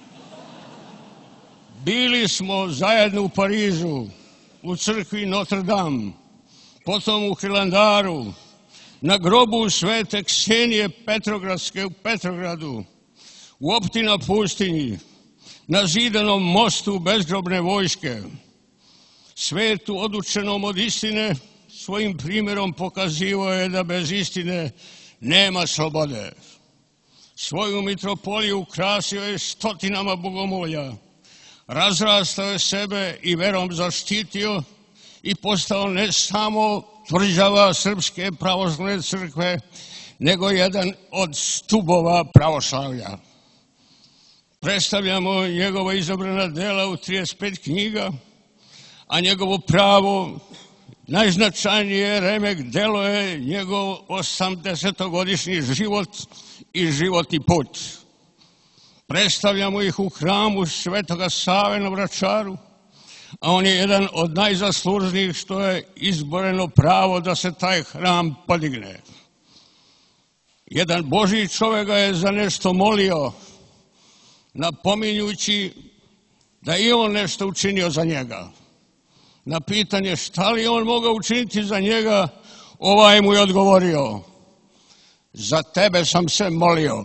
Speaker 5: Bili smo zajedno u Parizu, u crkvi Notre Dame, potom u Hilandaru, na grobu Svete Ksenije Petrogradske u Petrogradu, u Optina pustinji, na zidanom mostu bezgrobne vojske. Svetu odučenom od istine svojim primjerom pokazivao je da bez istine nema slobode. Svoju mitropoliju ukrasio je stotinama bogomolja, razrastao je sebe i verom zaštitio i postao ne samo tvrđava Srpske pravoslavne crkve, nego jedan od stubova pravoslavlja. Predstavljamo njegova izabrana dela u trideset pet knjiga, a njegovo pravo, najznačajnije remek delo je njegov osamdesetogodišnji život i životni put. Predstavljamo ih u hramu Svetoga Save na Vračaru, a on je jedan od najzaslužnijih što je izboreno pravo da se taj hram podigne. Jedan Božji čovek ga je za nešto molio, napominjući da i on nešto učinio za njega. Na pitanje šta li on mogao učiniti za njega, ovaj mu je odgovorio: za tebe sam se molio.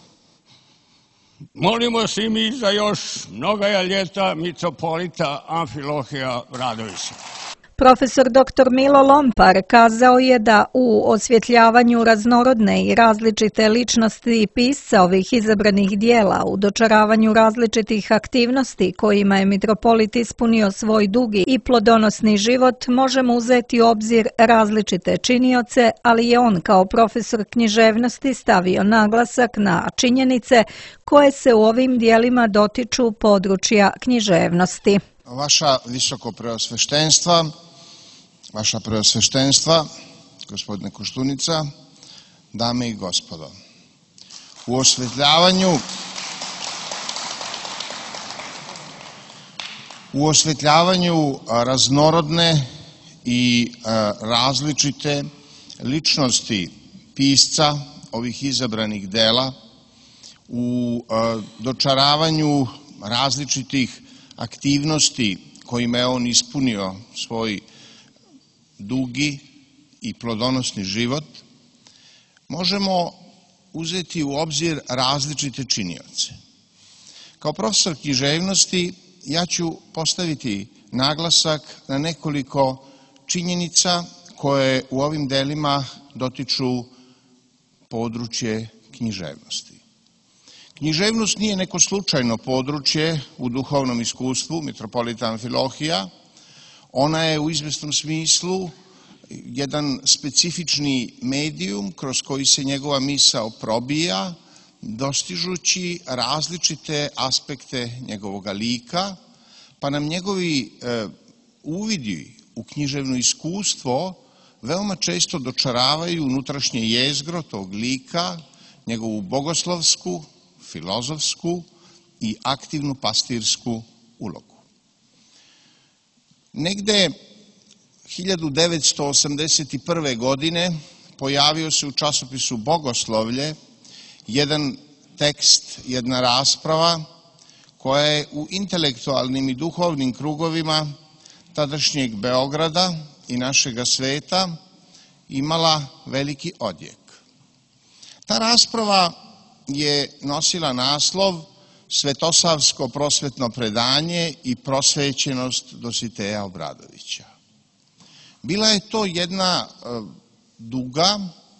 Speaker 5: Molimo se i mi za još mnoga ljeta mitropolita Amfilohija Radovića.
Speaker 1: Profesor doktor Milo Lompar kazao je da u osvjetljavanju raznorodne i različite ličnosti pisca ovih izabranih dijela, u dočaravanju različitih aktivnosti kojima je mitropolit ispunio svoj dugi i plodonosni život, možemo uzeti u obzir različite činioce, ali je on kao profesor književnosti stavio naglasak na činjenice koje se u ovim dijelima dotiču područja književnosti.
Speaker 6: Vaša visoko preosveštenstva, vaša preosveštenstva, gospodine Koštunica, dame i gospodo, u osvetljavanju u osvetljavanju raznorodne i različite ličnosti pisca ovih izabranih dela, u dočaravanju različitih aktivnosti kojima je on ispunio svoj dugi i plodonosni život, možemo uzeti u obzir različite činioce. Kao profesor književnosti ja ću postaviti naglasak na nekoliko činjenica koje u ovim delima dotiču područje književnosti. Književnost nije neko slučajno područje u duhovnom iskustvu mitropolita Amfilohija. Ona je u izvesnom smislu jedan specifični medijum kroz koji se njegova misao probija, dostižući različite aspekte njegovog lika, pa nam njegovi e, uvidi u književno iskustvo veoma često dočaravaju unutrašnje jezgro tog lika, njegovu bogoslovsku, filozofsku i aktivnu pastirsku ulogu. Negde hiljadu devetsto osamdeset prve. godine pojavio se u časopisu Bogoslovlje jedan tekst, jedna rasprava koja je u intelektualnim i duhovnim krugovima tadašnjeg Beograda i našega sveta imala veliki odjek. Ta rasprava je nosila naslov Svetosavsko prosvetno predanje i prosvećenost Dositeja Obradovića. Bila je to jedna duga,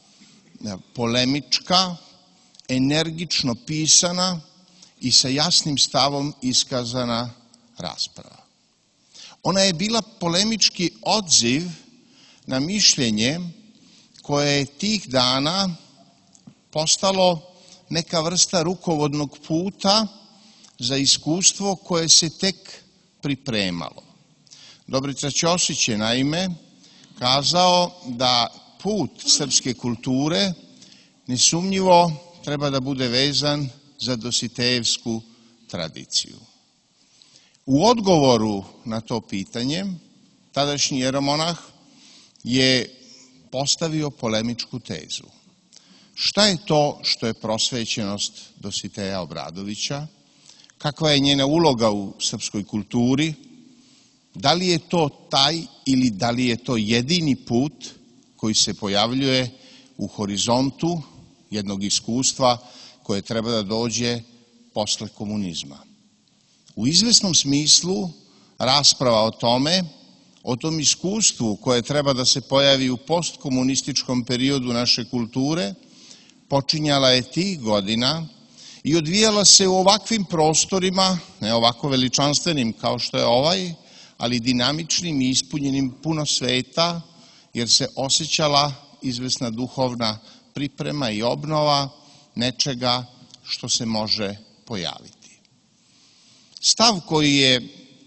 Speaker 6: polemička, energično pisana i sa jasnim stavom iskazana rasprava. Ona je bila polemički odziv na mišljenje koje je tih dana postalo neka vrsta rukovodnog puta za iskustvo koje se tek pripremalo. Dobrica Ćosić je naime kazao da put srpske kulture nesumnjivo treba da bude vezan za dositejevsku tradiciju. U odgovoru na to pitanje tadašnji jeromonah je postavio polemičku tezu. Šta je to što je prosvećenost Dositeja Obradovića? Kakva je njena uloga u srpskoj kulturi? Da li je to taj ili da li je to jedini put koji se pojavljuje u horizontu jednog iskustva koje treba da dođe posle komunizma? U izvesnom smislu rasprava o tome, o tom iskustvu koje treba da se pojavi u postkomunističkom periodu naše kulture, počinjala je tih godina i odvijala se u ovakvim prostorima, ne ovako veličanstvenim kao što je ovaj, ali dinamičnim i ispunjenim puno sveta, jer se osjećala izvesna duhovna priprema i obnova nečega što se može pojaviti. Stav koji je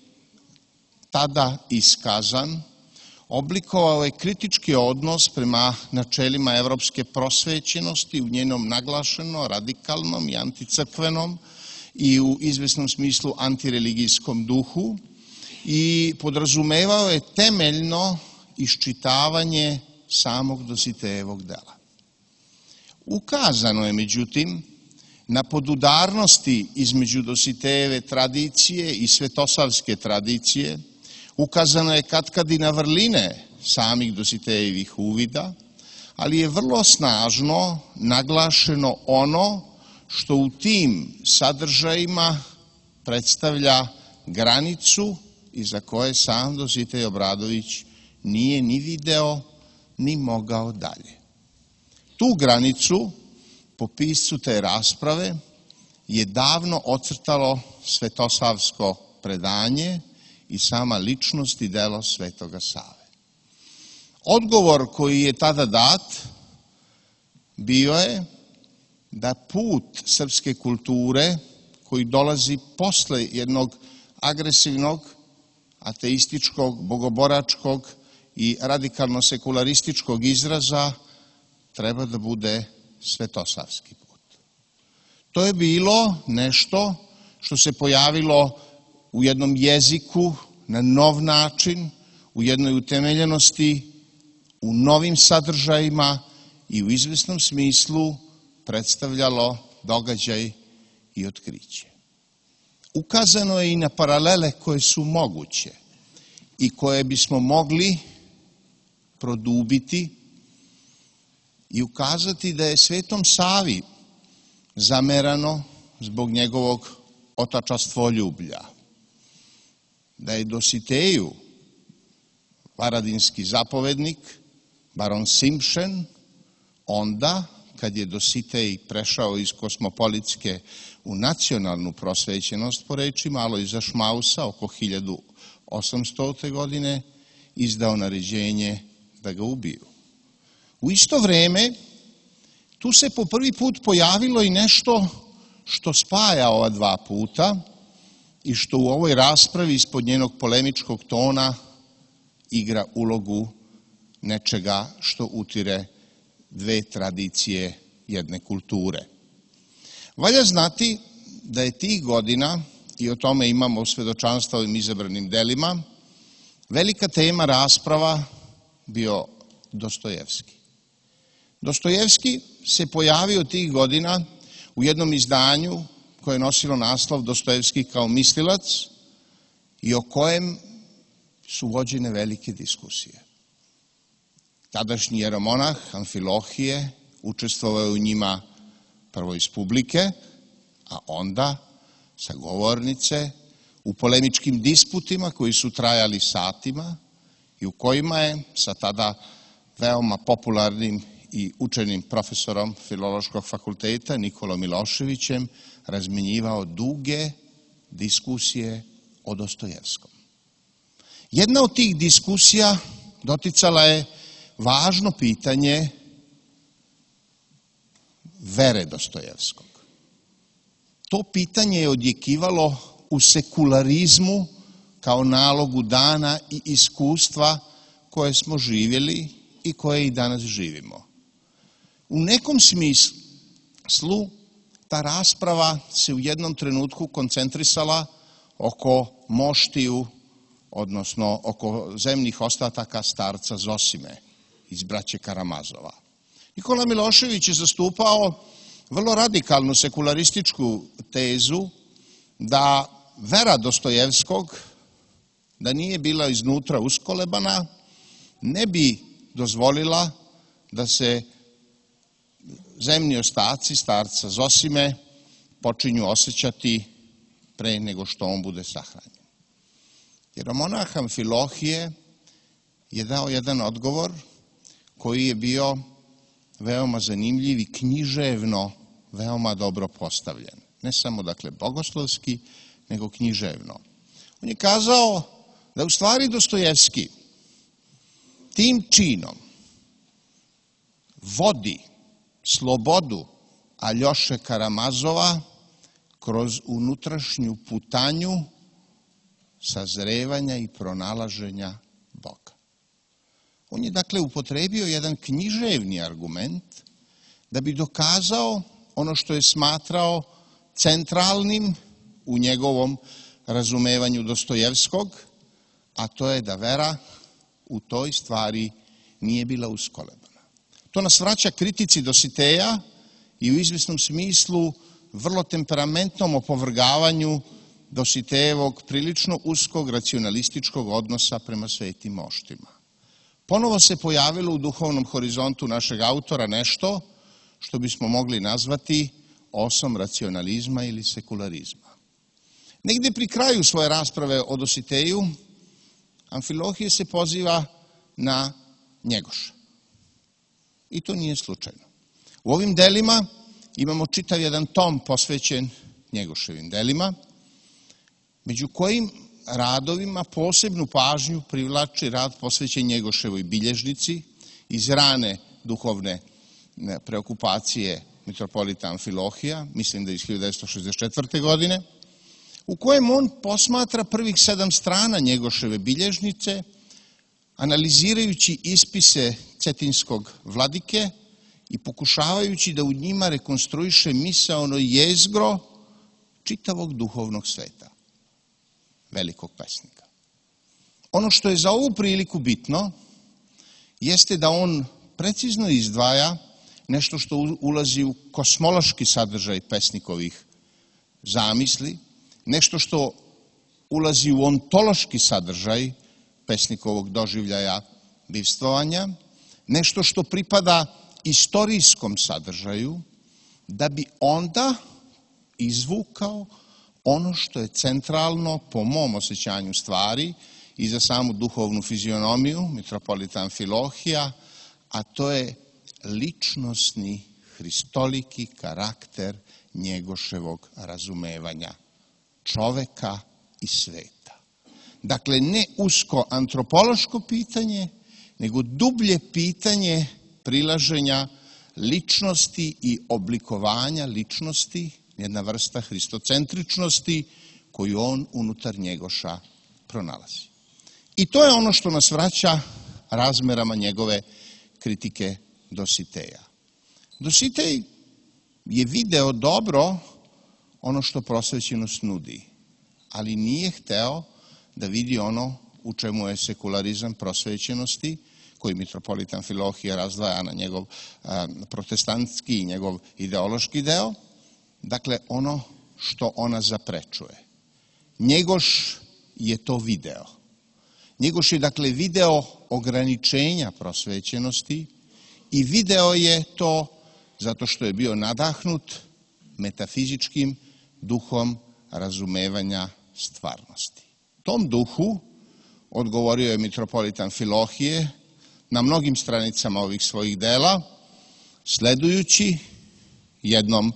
Speaker 6: tada iskazan oblikovao je kritički odnos prema načelima evropske prosvećenosti u njenom naglašeno, radikalnom i anticrkvenom i u izvesnom smislu antireligijskom duhu i podrazumevao je temeljno iščitavanje samog Dositejevog dela. Ukazano je, međutim, na podudarnosti između Dositejeve tradicije i svetosavske tradicije Ukazano je katkad i na vrline samih Dositejevih uvida, ali je vrlo snažno naglašeno ono što u tim sadržajima predstavlja granicu iza koje sam Dositej Obradović nije ni video, ni mogao dalje. Tu granicu, po piscu te rasprave, je davno ocrtalo svetosavsko predanje i sama ličnost i delo Svetoga Save. Odgovor koji je tada dat bio je da put srpske kulture koji dolazi posle jednog agresivnog, ateističkog, bogoboračkog i radikalno sekularističkog izraza treba da bude svetosavski put. To je bilo nešto što se pojavilo u jednom jeziku na nov način, u jednoj utemeljenosti, u novim sadržajima i u izvesnom smislu predstavljalo događaj i otkriće. Ukazano je i na paralele koje su moguće i koje bismo mogli produbiti i ukazati da je Svetom Savi zamerano zbog njegovog otačaštvoljublja, da je Dositeju varadinski zapovednik, baron Simpšen, onda kad je Dositej prešao iz kosmopolitske u nacionalnu prosvećenost, po rečima Alojza Šmausa, oko hiljadu osamstote. godine, izdao naređenje da ga ubiju. U isto vreme, tu se po prvi put pojavilo i nešto što spaja ova dva puta i što u ovoj raspravi ispod njenog polemičkog tona igra ulogu nečega što utire dve tradicije jedne kulture. Valja znati da je tih godina, i o tome imamo svedočanstva ovim izabranim delima, velika tema rasprava bio Dostojevski. Dostojevski se pojavio tih godina u jednom izdanju koje je nosilo naslov Dostojevski kao mislilac i o kojem su vođene velike diskusije. Tadašnji jeromonah Amfilohije učestvovao je u njima prvo iz publike, a onda sa govornice u polemičkim disputima koji su trajali satima i u kojima je sa tada veoma popularnim i učenim profesorom Filološkog fakulteta Nikolom Miloševićem razmenjivao duge diskusije o Dostojevskom. Jedna od tih diskusija doticala je važno pitanje vere Dostojevskog. To pitanje je odjekivalo u sekularizmu kao nalogu dana i iskustva koje smo živjeli i koje i danas živimo. U nekom smislu ta rasprava se u jednom trenutku koncentrisala oko moštiju, odnosno oko zemnih ostataka starca Zosime iz braće Karamazova. Nikola Milošević je zastupao vrlo radikalnu sekularističku tezu da vera Dostojevskog, da nije bila iznutra uskolebana, ne bi dozvolila da se zemni ostaci starca Zosime počinju osjećati pre nego što on bude sahranjen. Jeromonah Amfilohije je dao jedan odgovor koji je bio veoma zanimljiv i književno veoma dobro postavljen. Ne samo, dakle, bogoslovski, nego književno. On je kazao da u stvari Dostojevski tim činom vodi slobodu Aljoše Karamazova kroz unutrašnju putanju sazrevanja i pronalaženja Boga. On je, dakle, upotrebio jedan književni argument da bi dokazao ono što je smatrao centralnim u njegovom razumevanju Dostojevskog, a to je da vera u toj stvari nije bila uskolebana. To nas vraća kritici Dositeja i u izvesnom smislu vrlo temperamentnom opovrgavanju Dositejevog prilično uskog racionalističkog odnosa prema svetim moštima. Ponovo se pojavilo u duhovnom horizontu našeg autora nešto što bismo mogli nazvati osom racionalizma ili sekularizma. Negdje pri kraju svoje rasprave o Dositeju, Amfilohije se poziva na Njegoša. I to nije slučajno. U ovim delima imamo čitav jedan tom posvećen Njegoševim delima, među kojim radovima posebnu pažnju privlači rad posvećen Njegoševoj bilježnici iz rane duhovne preokupacije mitropolita Amfilohija, mislim da iz hiljadu devetsto šezdeset četvrte. godine, u kojem on posmatra prvih sedam strana Njegoševe bilježnice, analizirajući ispise cetinskog vladike i pokušavajući da u njima rekonstruiše misaono jezgro čitavog duhovnog sveta, velikog pesnika. Ono što je za ovu priliku bitno jeste da on precizno izdvaja nešto što ulazi u kosmološki sadržaj pesnikovih zamisli, nešto što ulazi u ontološki sadržaj pesnikovog doživljaja bivstvovanja, nešto što pripada istorijskom sadržaju, da bi onda izvukao ono što je centralno po mom osjećanju stvari i za samu duhovnu fizionomiju mitropolita Amfilohija, a to je ličnosni hristoliki karakter Njegoševog razumevanja čoveka i sveta. Dakle, ne usko antropološko pitanje, nego dublje pitanje prilaženja ličnosti i oblikovanja ličnosti, jedna vrsta hristocentričnosti koju on unutar Njegoša pronalazi. I to je ono što nas vraća razmerama njegove kritike Dositeja. Dositej je video dobro ono što prosvećenost nudi, ali nije hteo da vidi ono u čemu je sekularizam prosvećenosti, koji mitropolit Amfilohije razdvaja na njegov a, protestantski i njegov ideološki deo, dakle ono što ona zaprečuje. Njegoš je to video. Njegoš je dakle video ograničenja prosvećenosti i video je to zato što je bio nadahnut metafizičkim duhom razumevanja stvarnosti. Tom duhu odgovorio je mitropolit Amfilohije na mnogim stranicama ovih svojih dela, sledujući jednom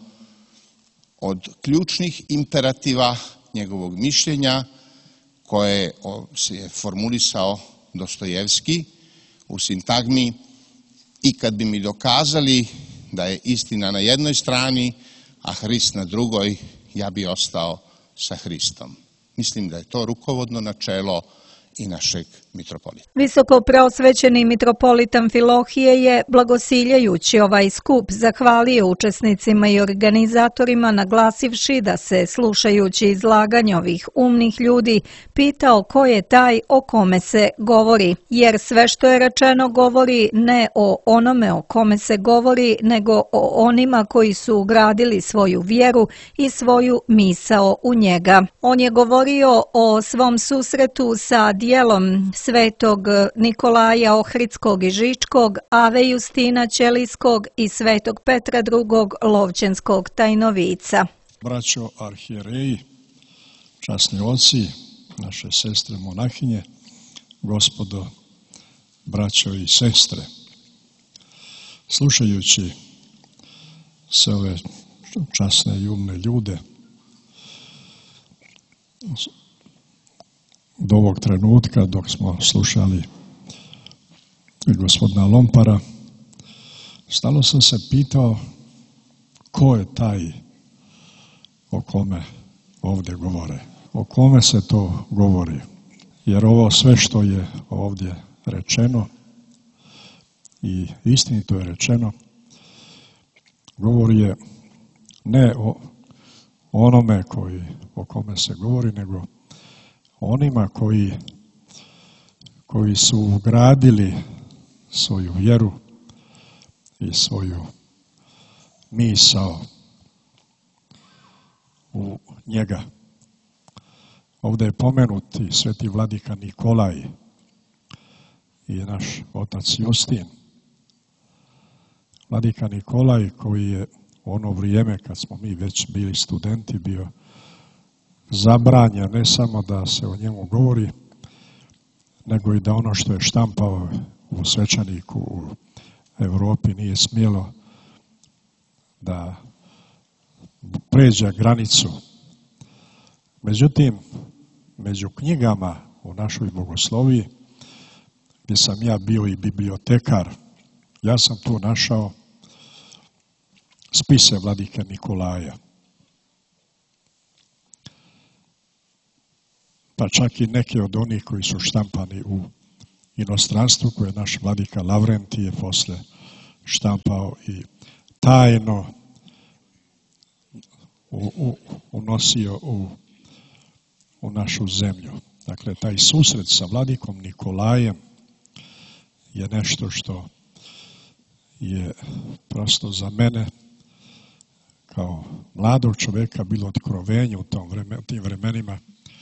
Speaker 6: od ključnih imperativa njegovog mišljenja koje je formulisao Dostojevski u sintagmi: i kad bi mi dokazali da je istina na jednoj strani, a Hrist na drugoj, ja bi ostao sa Hristom. Mislim da je to rukovodno načelo i našeg mitropolita.
Speaker 1: Visoko preosvećeni mitropolit Amfilohije je, blagosiljajući ovaj skup, zahvalio učesnicima i organizatorima, naglasivši da se, slušajući izlaganje ovih umnih ljudi, pitao ko je taj o kome se govori, jer sve što je rečeno govori ne o onome o kome se govori, nego o onima koji su ugradili svoju vjeru i svoju misao u njega. On je govorio o svom susretu sa dijelom svetog Nikolaja Ohridskog i Žičkog, Ave Justina Ćelijskog i svetog Petra drugog Lovćenskog tajnovica.
Speaker 4: Braćo arhijereji, časni oci, naše sestre monahinje, gospodo, braćo i sestre, slušajući sve ove časne i umne ljude, do ovog trenutka dok smo slušali gospodina Lompara, stalno sam se pitao ko je taj o kome ovdje govore, o kome se to govori. Jer ovo sve što je ovdje rečeno i istinito je rečeno, govori je ne o onome koji, o kome se govori, nego onima koji, koji su ugradili svoju vjeru i svoju misao u njega. Ovdje je pomenuti sveti vladika Nikolaj i naš otac Justin. Vladika Nikolaj koji je u ono vrijeme kad smo mi već bili studenti bio zabranjen ne samo da se o njemu govori, nego i da ono što je štampao u svećaniku u Europi nije smjelo da pređe granicu. Međutim, među knjigama u našoj bogosloviji, gdje sam ja bio i bibliotekar, ja sam tu našao spise vladike Nikolaja. Pa čak i neke od onih koji su štampani u inostranstvu, koje je naš vladika Lavrentije posle štampao i tajno u, u, unosio u, u našu zemlju. Dakle, taj susret sa vladikom Nikolajem je nešto što je prosto za mene kao mladog čovjeka bilo otkrovenje u tom vremen, tim vremenima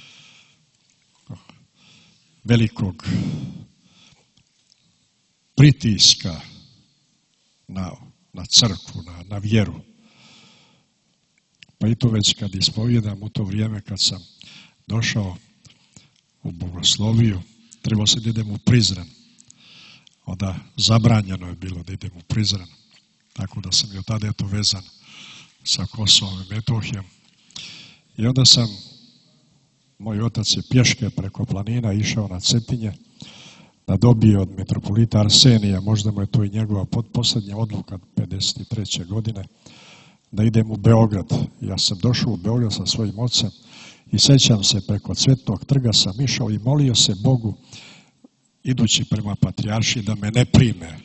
Speaker 4: velikog pritiska na, na crkvu, na, na vjeru. Pa i to već kad ispovjedam u to vrijeme kad sam došao u bogosloviju, trebao se da idem u Prizren. Onda zabranjeno je bilo da idem u Prizren. Tako da sam i od tada eto vezan sa Kosovom i Metohijom. I onda sam, moj otac je pješke preko planina išao na Cetinje da dobije od metropolita Arsenija, možda mu je to i njegova posljednja odluka pedeset treće godine, da idem u Beograd. Ja sam došao u Beograd sa svojim ocem i sjećam se preko Cvetnog trga sam išao i molio se Bogu idući prema patrijaršiji da me ne prime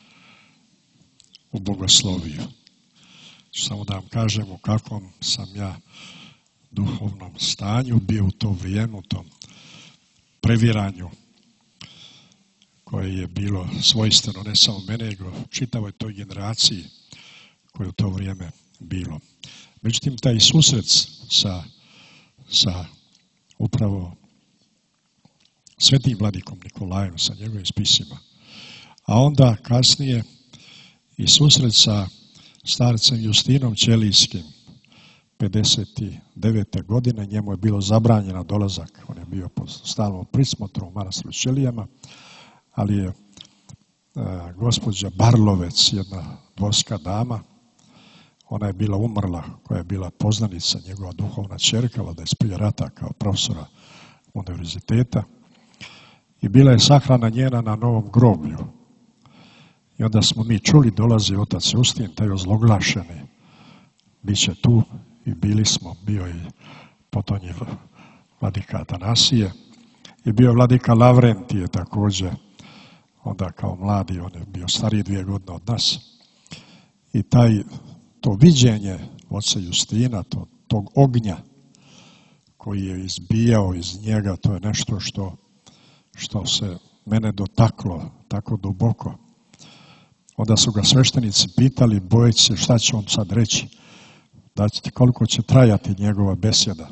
Speaker 4: u bogosloviju. Samo da vam kažem u kakvom sam ja duhovnom stanju bio u to vrijeme, u tom previranju koje je bilo svojstveno ne samo mene, nego čitavoj toj generaciji koje je u to vrijeme bilo. Međutim, taj susret sa, sa upravo svetim vladikom Nikolajem, sa njegovim spisima, a onda kasnije i susret sa starcem Justinom Ćelijskim, pedeset devete godine, njemu je bilo zabranjeno dolazak, on je bio pod stalnom prismotrom u manastiru Ćelijama, ali je e, gospođa Barlovec, jedna dvorska dama, ona je bila umrla, koja je bila poznanica, njegova duhovna ćerka, valjda iz prije rata kao profesora univerziteta, i bila je sahrana njena na Novom groblju. I onda smo mi čuli, dolazi otac Justin, taj ozloglašeni, bit će tu, i bili smo, bio i potonji vladika Atanasije, i bio vladika Lavrentije također, onda kao mladi, on je bio stariji dvije godine od nas. I taj, to viđenje oca Justina, to, tog ognja koji je izbijao iz njega, to je nešto što, što se mene dotaklo tako duboko. Onda su ga sveštenici pitali, bojeći se šta će on sad reći, da će, koliko će trajati njegova besjeda.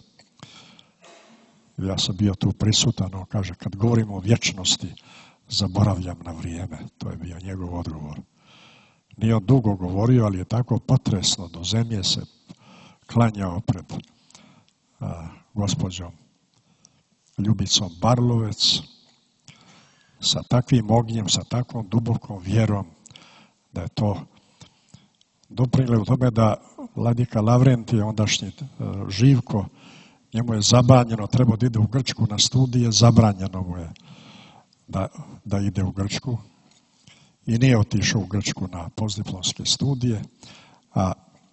Speaker 4: Ja sam bio tu prisutan, on kaže, kad govorimo o vječnosti, zaboravljam na vrijeme. To je bio njegov odgovor. Nije on dugo govorio, ali je tako potresno, do zemlje se klanjao pred a, gospođom Ljubicom Barlovec, sa takvim ognjem, sa takvom dubokom vjerom, da je to doprinijelo u tome da vladika Lavrentije, ondašnji uh, Živko, njemu je zabranjeno, trebao da ide u Grčku na studije, zabranjeno mu je da, da ide u Grčku i nije otišao u Grčku na postdiplomske studije, a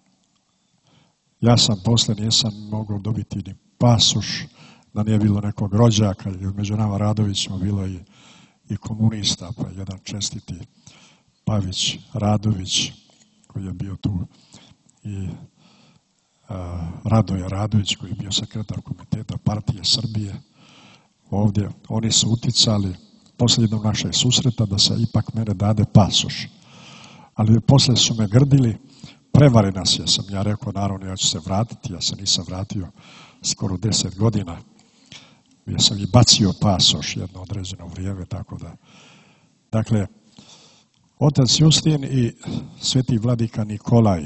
Speaker 4: ja sam posle nisam mogao dobiti ni pasoš, da nije bilo nekog rođaka, ili među nama Radovićima bilo i, i komunista, pa jedan čestiti Pavić Radović, koji je bio tu, i a, Radoje Radović, koji je bio sekretar komiteta Partije Srbije ovdje. Oni su uticali poslije jednog našeg susreta da se ipak mene dade pasoš. Ali poslije su me grdili, prevari nas je, sam ja rekao, naravno ja ću se vratiti, ja se nisam vratio skoro deset godina.
Speaker 7: Ja sam i bacio pasoš jedno određeno vrijeme, tako da. Dakle, otac Justin i sveti vladika Nikolaj.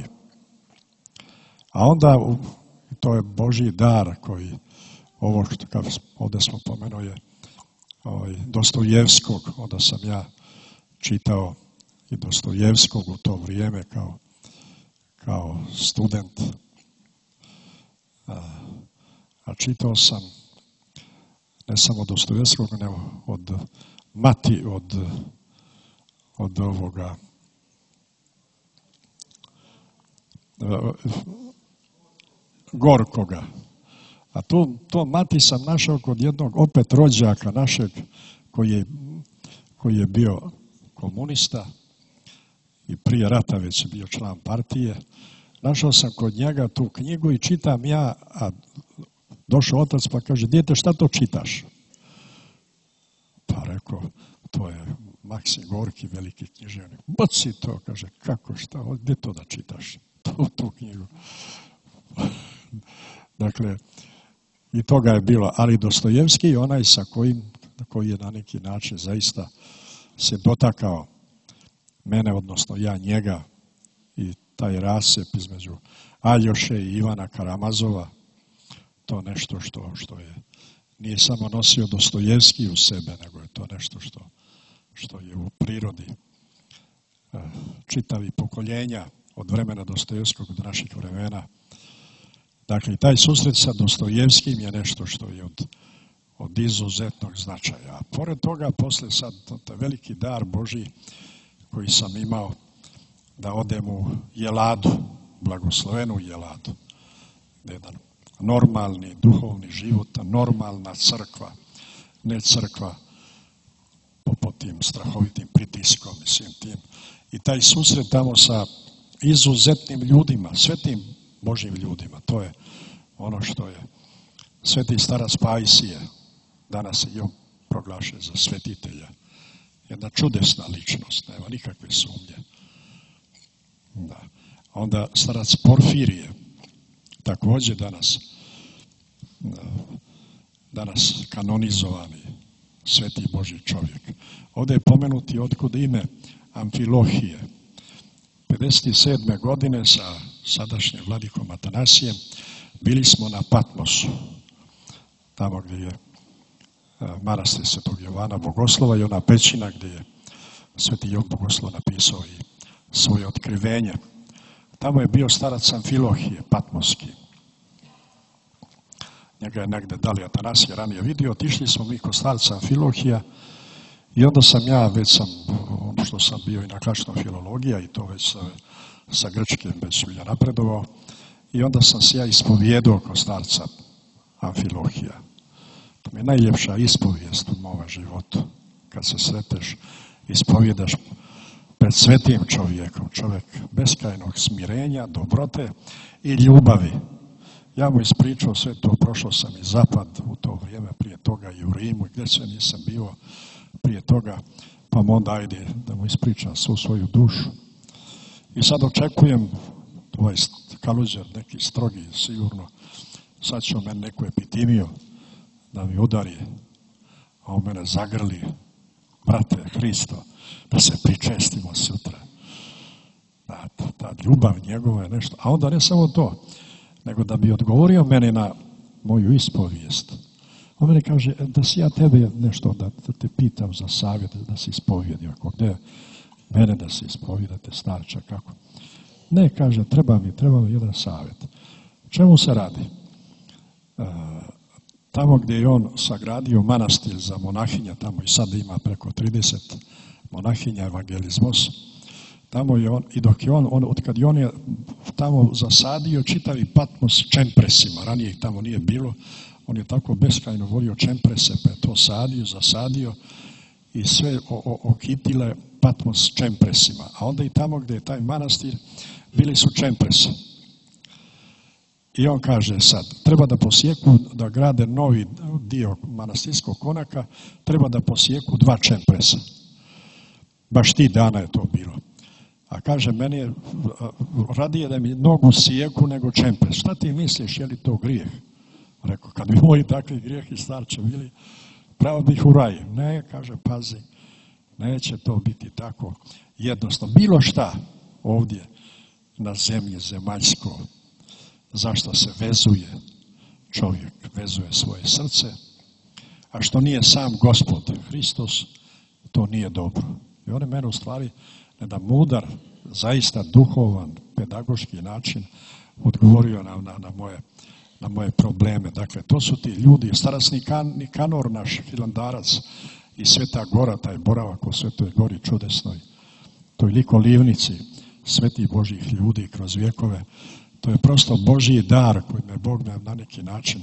Speaker 7: A onda, to je Božji dar koji, ovo što kao ovdje smo pomenuli, ovaj, Dostojevskog, onda sam ja čitao i Dostojevskog u to vrijeme kao, kao student. A, a čitao sam ne samo Dostojevskog, nego od Mati, od, od ovoga Gorkoga. A to, to Mati sam našao kod jednog opet rođaka našeg koji je, koji je bio komunista i prije rata već je bio član partije. Našao sam kod njega tu knjigu i čitam ja, a došao otac pa kaže, dijete, šta to čitaš? Pa rekao, to je Maksim Gorki, veliki književnik. Baci to, kaže, kako, šta, gdje to da čitaš? Tu, tu knjigu. Dakle, i toga je bilo, ali Dostojevski, onaj sa kojim, koji je na neki način zaista se dotakao mene, odnosno ja njega, i taj rascjep između Aljoše i Ivana Karamazova, to nešto što, što je, nije samo nosio Dostojevski u sebe, nego je to nešto što, što je u prirodi čitavi pokoljenja od vremena Dostojevskog do naših vremena. Dakle, taj susret sa Dostojevskim je nešto što je od, od izuzetnog značaja. A pored toga, posle sad, taj veliki dar Božji koji sam imao da odem u Jeladu, blagoslovenu Jeladu, jedan normalni duhovni život, normalna crkva, ne crkva pod tim strahovitim pritiskom i svim tim. I taj susret tamo sa izuzetnim ljudima, svetim Božjim ljudima, to je ono što je sveti starac Pajsije, danas je on proglašen za svetitelja. Jedna čudesna ličnost, nema nikakve sumnje. Da. Onda starac Porfirije, također danas, danas kanonizovani sveti Božji čovjek. Ovdje je pomenuti otkud ime Amfilohije. pedeset sedme godine sa sadašnjim vladikom Atanasijem bili smo na Patmosu, tamo gdje je manastir Svetog Jovana Bogoslova i ona pećina gdje je Sveti Jovan Bogoslov napisao i svoje otkrivenje. Tamo je bio starac Amfilohije, Patmoski. Njega je negdje Dali Atanasije ranije vidio. Otišli smo mi kod starca Amfilohija i onda sam ja, već sam, ono što sam bio i na klasičnoj filologija i to već sa, sa grčkim već ja napredovao, i onda sam se ja ispovijedao kod starca Amfilohija. To mi je najljepša ispovijest u mome životu. Kad se sreteš, ispovjedaš pred svetim čovjekom, čovjek beskrajnog smirenja, dobrote i ljubavi. Ja mu ispričao sve to, prošao sam i zapad u to vrijeme, prije toga i u Rimu, gdje sve nisam bio prije toga, pa mu onda ajde da mu ispričam svu svoju dušu. I sad očekujem, ovaj Kaluđer, neki strogi, sigurno, sad će on meni neku epidemiju da mi udari, a on mene zagrli, brate Hristo, da se pričestimo sutra. Da, ta, ta ljubav njegova je nešto. A onda ne samo to, nego da bi odgovorio meni na moju ispovijest. On mene kaže, da si ja tebe nešto, da, da te pitam za savjet, da se ispovijedi. Ako gdje mene da se ispovijedate, starča, kako? Ne, kaže, treba mi, treba mi jedan savjet. Čemu se radi? E, tamo gdje je on sagradio manastir za monahinja, tamo i sad ima preko trideset monahinja evangelizmos, tamo je on, i dok je on, on od kad je on je tamo zasadio čitavi Patmos čempresima, ranije ih tamo nije bilo, on je tako beskrajno volio čemprese, pa je to sadio, zasadio i sve o, o, okitile Patmos čempresima. A onda i tamo gdje je taj manastir, bili su čempresi. I on kaže sad, treba da posjeku, da grade novi dio manastirskog konaka, treba da posjeku dva čempresa. Baš ti dana je to bilo. A kaže, meni je radije da mi nogu sijeku nego čempres. Šta ti misliš, je li to grijeh? Rekao, kad bi moji takvi grijehi starče bili, pravo bi ih u raj. Ne, kaže, pazi, neće to biti tako jednostavno. Bilo šta ovdje na zemlji zemaljsko, zašto se vezuje čovjek, vezuje svoje srce, a što nije sam Gospod Hristos, to nije dobro. I on je mene u stvari na jedan mudar, zaista duhovan, pedagoški način odgovorio na, na, na, moje, na moje probleme. Dakle, to su ti ljudi, starac Nikan, Nikanor, naš Hilandarac i Sveta Gora, taj boravak u Svetoj Gori čudesnoj, toj likolivnici svetih Božjih ljudi kroz vjekove, to je prosto Božji dar koji me Bog me na neki način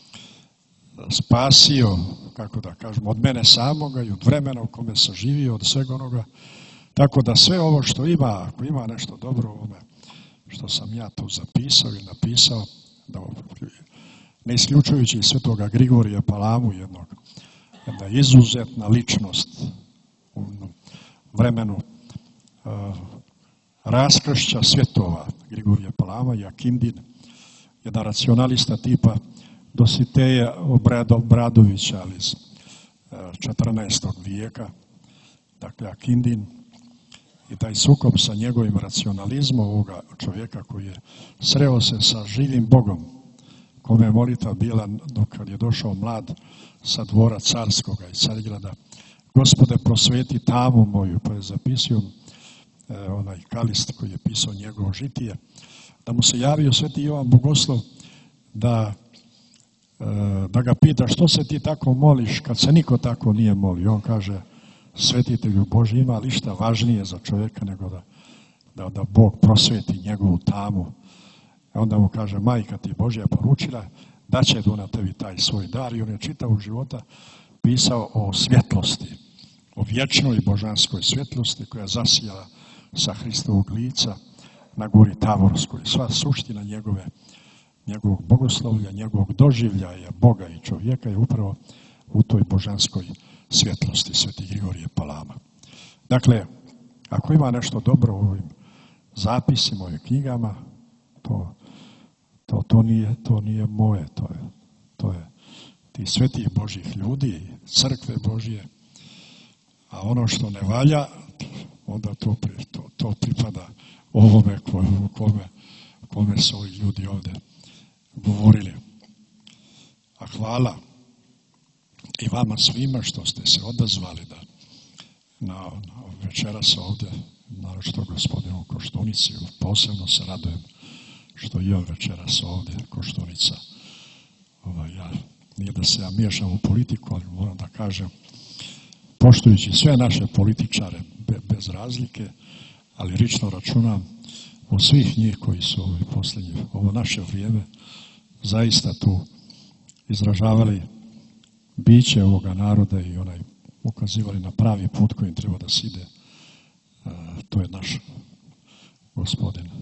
Speaker 7: spasio, kako da kažem, od mene samoga i od vremena u kome sam živio, od svega onoga. Tako da sve ovo što ima, ako ima nešto dobro u ovome, što sam ja tu zapisao i napisao, da, ne isključujući svetoga Grigorija Palamu, jednog, jedna izuzetna ličnost u vremenu uh, raskršća svjetova, Grigorija Palama i Akindin, jedan racionalista tipa Dositeja Obradovića, ali iz četrnaestog vijeka, dakle Akindin, i taj sukob sa njegovim racionalizmom ovoga čovjeka koji je sreo se sa živim Bogom, kome je molitva bila dok kad je došao mlad sa dvora carskoga i Carigrada, Gospode prosveti tamu moju, pa je zapisio eh, onaj Kalist koji je pisao njegovo žitije, da mu se javio sveti Jovan Bogoslov da da ga pita što se ti tako moliš kad se niko tako nije molio. On kaže, svetitelju Božji, ima li šta važnije za čovjeka nego da, da, da Bog prosveti njegovu tamu. A onda mu kaže, majka ti Božja poručila da će na tebi taj svoj dar, i on je čitavog života pisao o svjetlosti, o vječnoj božanskoj svjetlosti koja zasijala sa Hristovog lica na gori Tavorskoj. Sva suština njegove njegovog bogoslovlja, njegovog doživljaja Boga i čovjeka je upravo u toj božanskoj svjetlosti Sveti Grigorije Palama. Dakle, ako ima nešto dobro u ovim zapisima, u ovim knjigama, to, to, to, nije, to nije moje, to je, to je ti svetih Božjih ljudi, crkve Božje, a ono što ne valja, onda to, to, to pripada ovome kome, kome, kome su ovi ljudi ovdje govorili. A hvala i vama svima što ste se odazvali da na, na večeras ovdje, naročito gospodinu Koštunici, posebno se radujem što i on večeras ovdje, Koštunica. Ovaj, ja, nije da se ja miješam u politiku, ali moram da kažem, poštujući sve naše političare be, bez razlike, ali lično računam od svih njih koji su ovaj posljednji, ovo naše vrijeme, zaista tu izražavali biće ovoga naroda i onaj ukazivali na pravi put kojim treba da se ide. E, to je naš gospodin.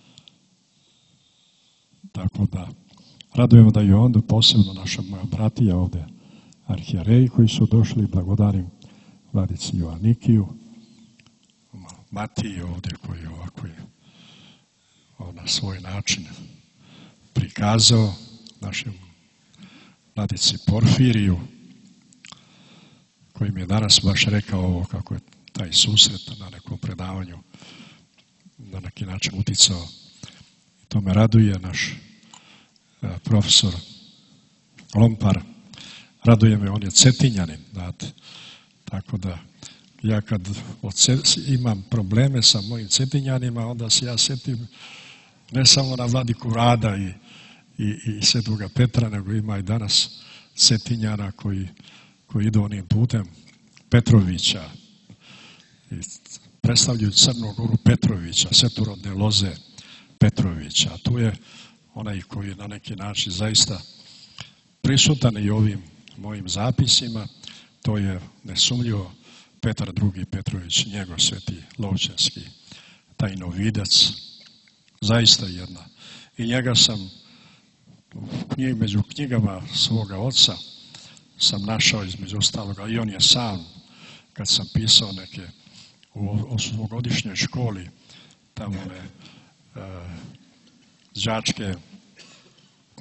Speaker 7: Tako da radujemo da je onda posebno naša moja bratija ovdje, arhijereji koji su došli, blagodarim vladici Joanikiju, Matiji ovdje koji je ovako na svoj način prikazao našem vladici Porfiriju, koji mi je danas baš rekao ovo kako je taj susret na nekom predavanju na neki način uticao. To me raduje, naš profesor Lompar, raduje me, on je Cetinjanin, znate. Tako da ja kad imam probleme sa mojim Cetinjanima, onda se ja sjetim ne samo na vladiku Rada i, i, i Svetoga Petra, nego ima i danas Cetinjana koji, koji idu onim putem Petrovića i predstavljaju Crnu Goru Petrovića, svetorodne loze Petrovića. A tu je onaj koji je na neki način zaista prisutan i ovim mojim zapisima, to je nesumljivo Petar drugi. Petrović, njegov sveti Lovćanski tajnovidac, zaista jedna. I njega sam među knjigama svoga oca sam našao između ostaloga, i on je sam, kad sam pisao neke u osmogodišnjoj školi, tamo one e, đačke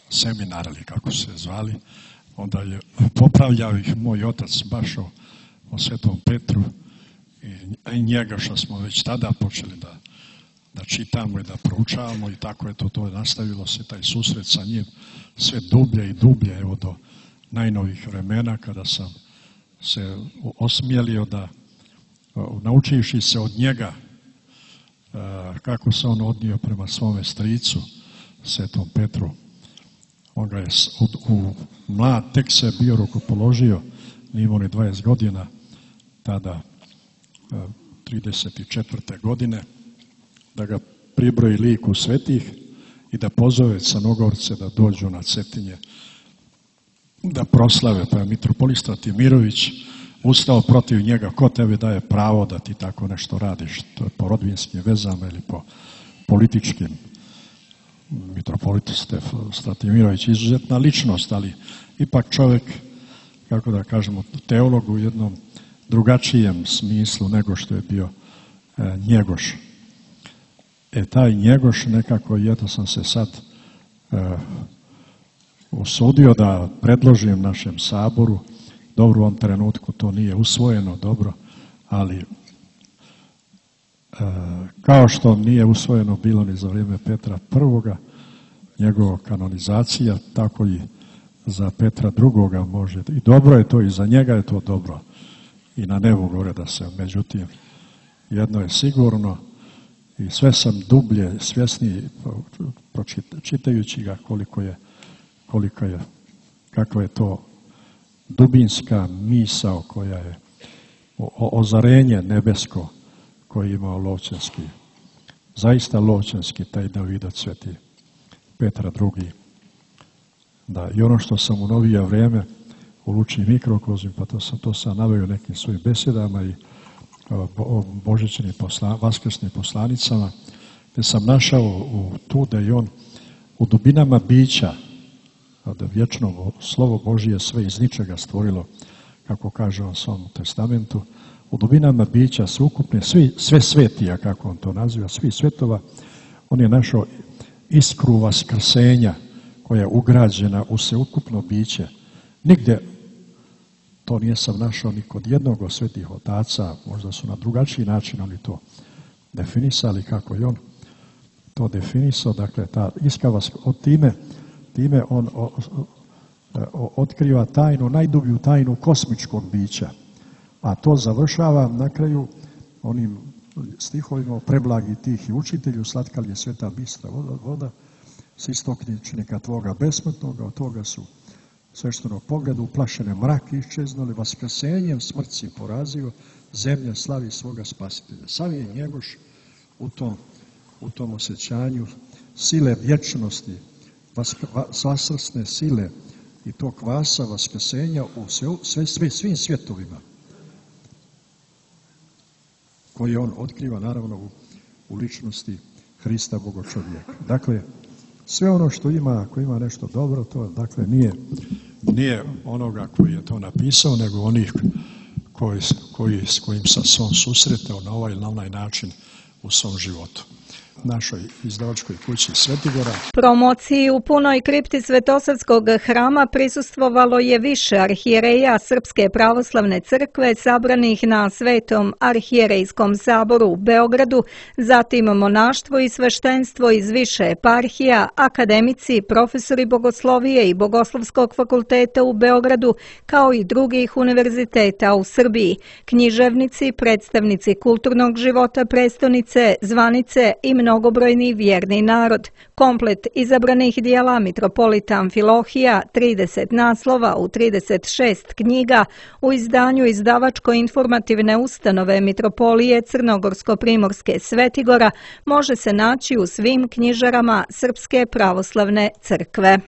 Speaker 7: seminar ili kako se zvali, onda je popravljao ih moj otac baš o, o Svetom Petru i, i njega što smo već tada počeli da, da čitamo i da proučavamo i tako je to, to je nastavilo se taj susret sa njim sve dublje i dublje, evo do najnovih vremena kada sam se osmijelio da, naučivši se od njega kako se on odnio prema svome stricu, Svetom Petru. On ga je u, u mlad, tek se bio rukopoložio, nije imao ni dvadeset godina, tada trideset četvrte godine, da ga pribroji liku svetih i da pozove Crnogorce da dođu na Cetinje, da proslave. Pa je mitropolit Stratimirović ustao protiv njega, ko tebi daje pravo da ti tako nešto radiš, to je po rodbinskim vezama ili po političkim. Mitropolit Stratimirović izuzetna ličnost, ali ipak čovjek, kako da kažemo, teolog u jednom drugačijem smislu nego što je bio e, Njegoš. E taj Njegoš nekako, i eto sam se sad e, usudio da predložim našem Saboru. Dobro, u ovom trenutku to nije usvojeno dobro, ali e, kao što nije usvojeno bilo ni za vrijeme Petra Prvoga, njegova kanonizacija, tako i za Petra Drugoga može. I dobro je to, i za njega je to dobro. I na nebu gore da se, međutim, jedno je sigurno, i sve sam dublje svjesniji čitajući ga koliko je, koliko je, kako je to dubinska misao koja je ozarenje nebesko koje je imao Lovćenski. Zaista Lovćenski, taj Davidac sveti Petra Drugi. Da, i ono što sam u novije vrijeme u Lučnim mikrokozim, pa to sam, to sam naveo u nekim svojim besjedama i o božićnim posla, vaskrsnim poslanicama, gdje sam našao u tu da je on u dubinama bića, da vječno slovo Božije sve iz ničega stvorilo, kako kaže on u svom testamentu, u dubinama bića sveukupne, svi, sve svetija, kako on to naziva, svi svetova, on je našao iskru vaskrsenja koja je ugrađena u sveukupno biće. Nigdje to nije sam našao ni kod jednog od svetih otaca, možda su na drugačiji način oni to definisali, kako je on to definisao, dakle ta iskra od time, time on o, o, otkriva tajnu, najdublju tajnu kosmičkog bića, a to završava na kraju onim stihovima o preblagi tih i učitelju, slatka li je sveta bistra voda, voda s istokničnika tvoga besmrtnoga, od toga su sveštenog pogleda uplašene mrake iščeznuli, vaskrsenjem smrtci porazio, zemlja slavi svoga spasitelja. Sam je Njegoš u tom, u tom osjećanju sile vječnosti, vasrsne sile i tog kvasa vaskrsenja u sve, sve, sve, svim svjetovima koje on otkriva naravno u, u ličnosti Hrista Bogočovjeka. Dakle, sve ono što ima, ako ima nešto dobro, to dakle nije, nije onoga koji je to napisao, nego onih koji, koji, s kojim se on susretao na ovaj ili na onaj način u svom životu. Našoj izdavačkoj kući Svetigora.
Speaker 1: Promociji u punoj kripti Svetosavskog hrama prisustvovalo je više arhijereja Srpske pravoslavne crkve sabranih na Svetom arhijerejskom saboru u Beogradu, zatim monaštvo i sveštenstvo iz više eparhija, akademici, profesori bogoslovije i Bogoslovskog fakulteta u Beogradu, kao i drugih univerziteta u Srbiji, književnici, predstavnici kulturnog života prestonice, zvanice i mnogobrojni vjerni narod. Komplet izabranih dijela mitropolita Amfilohija, trideset naslova u trideset šest knjiga, u izdanju izdavačko-informativne ustanove Mitropolije Crnogorsko-Primorske Svetigora može se naći u svim knjižarama Srpske pravoslavne crkve.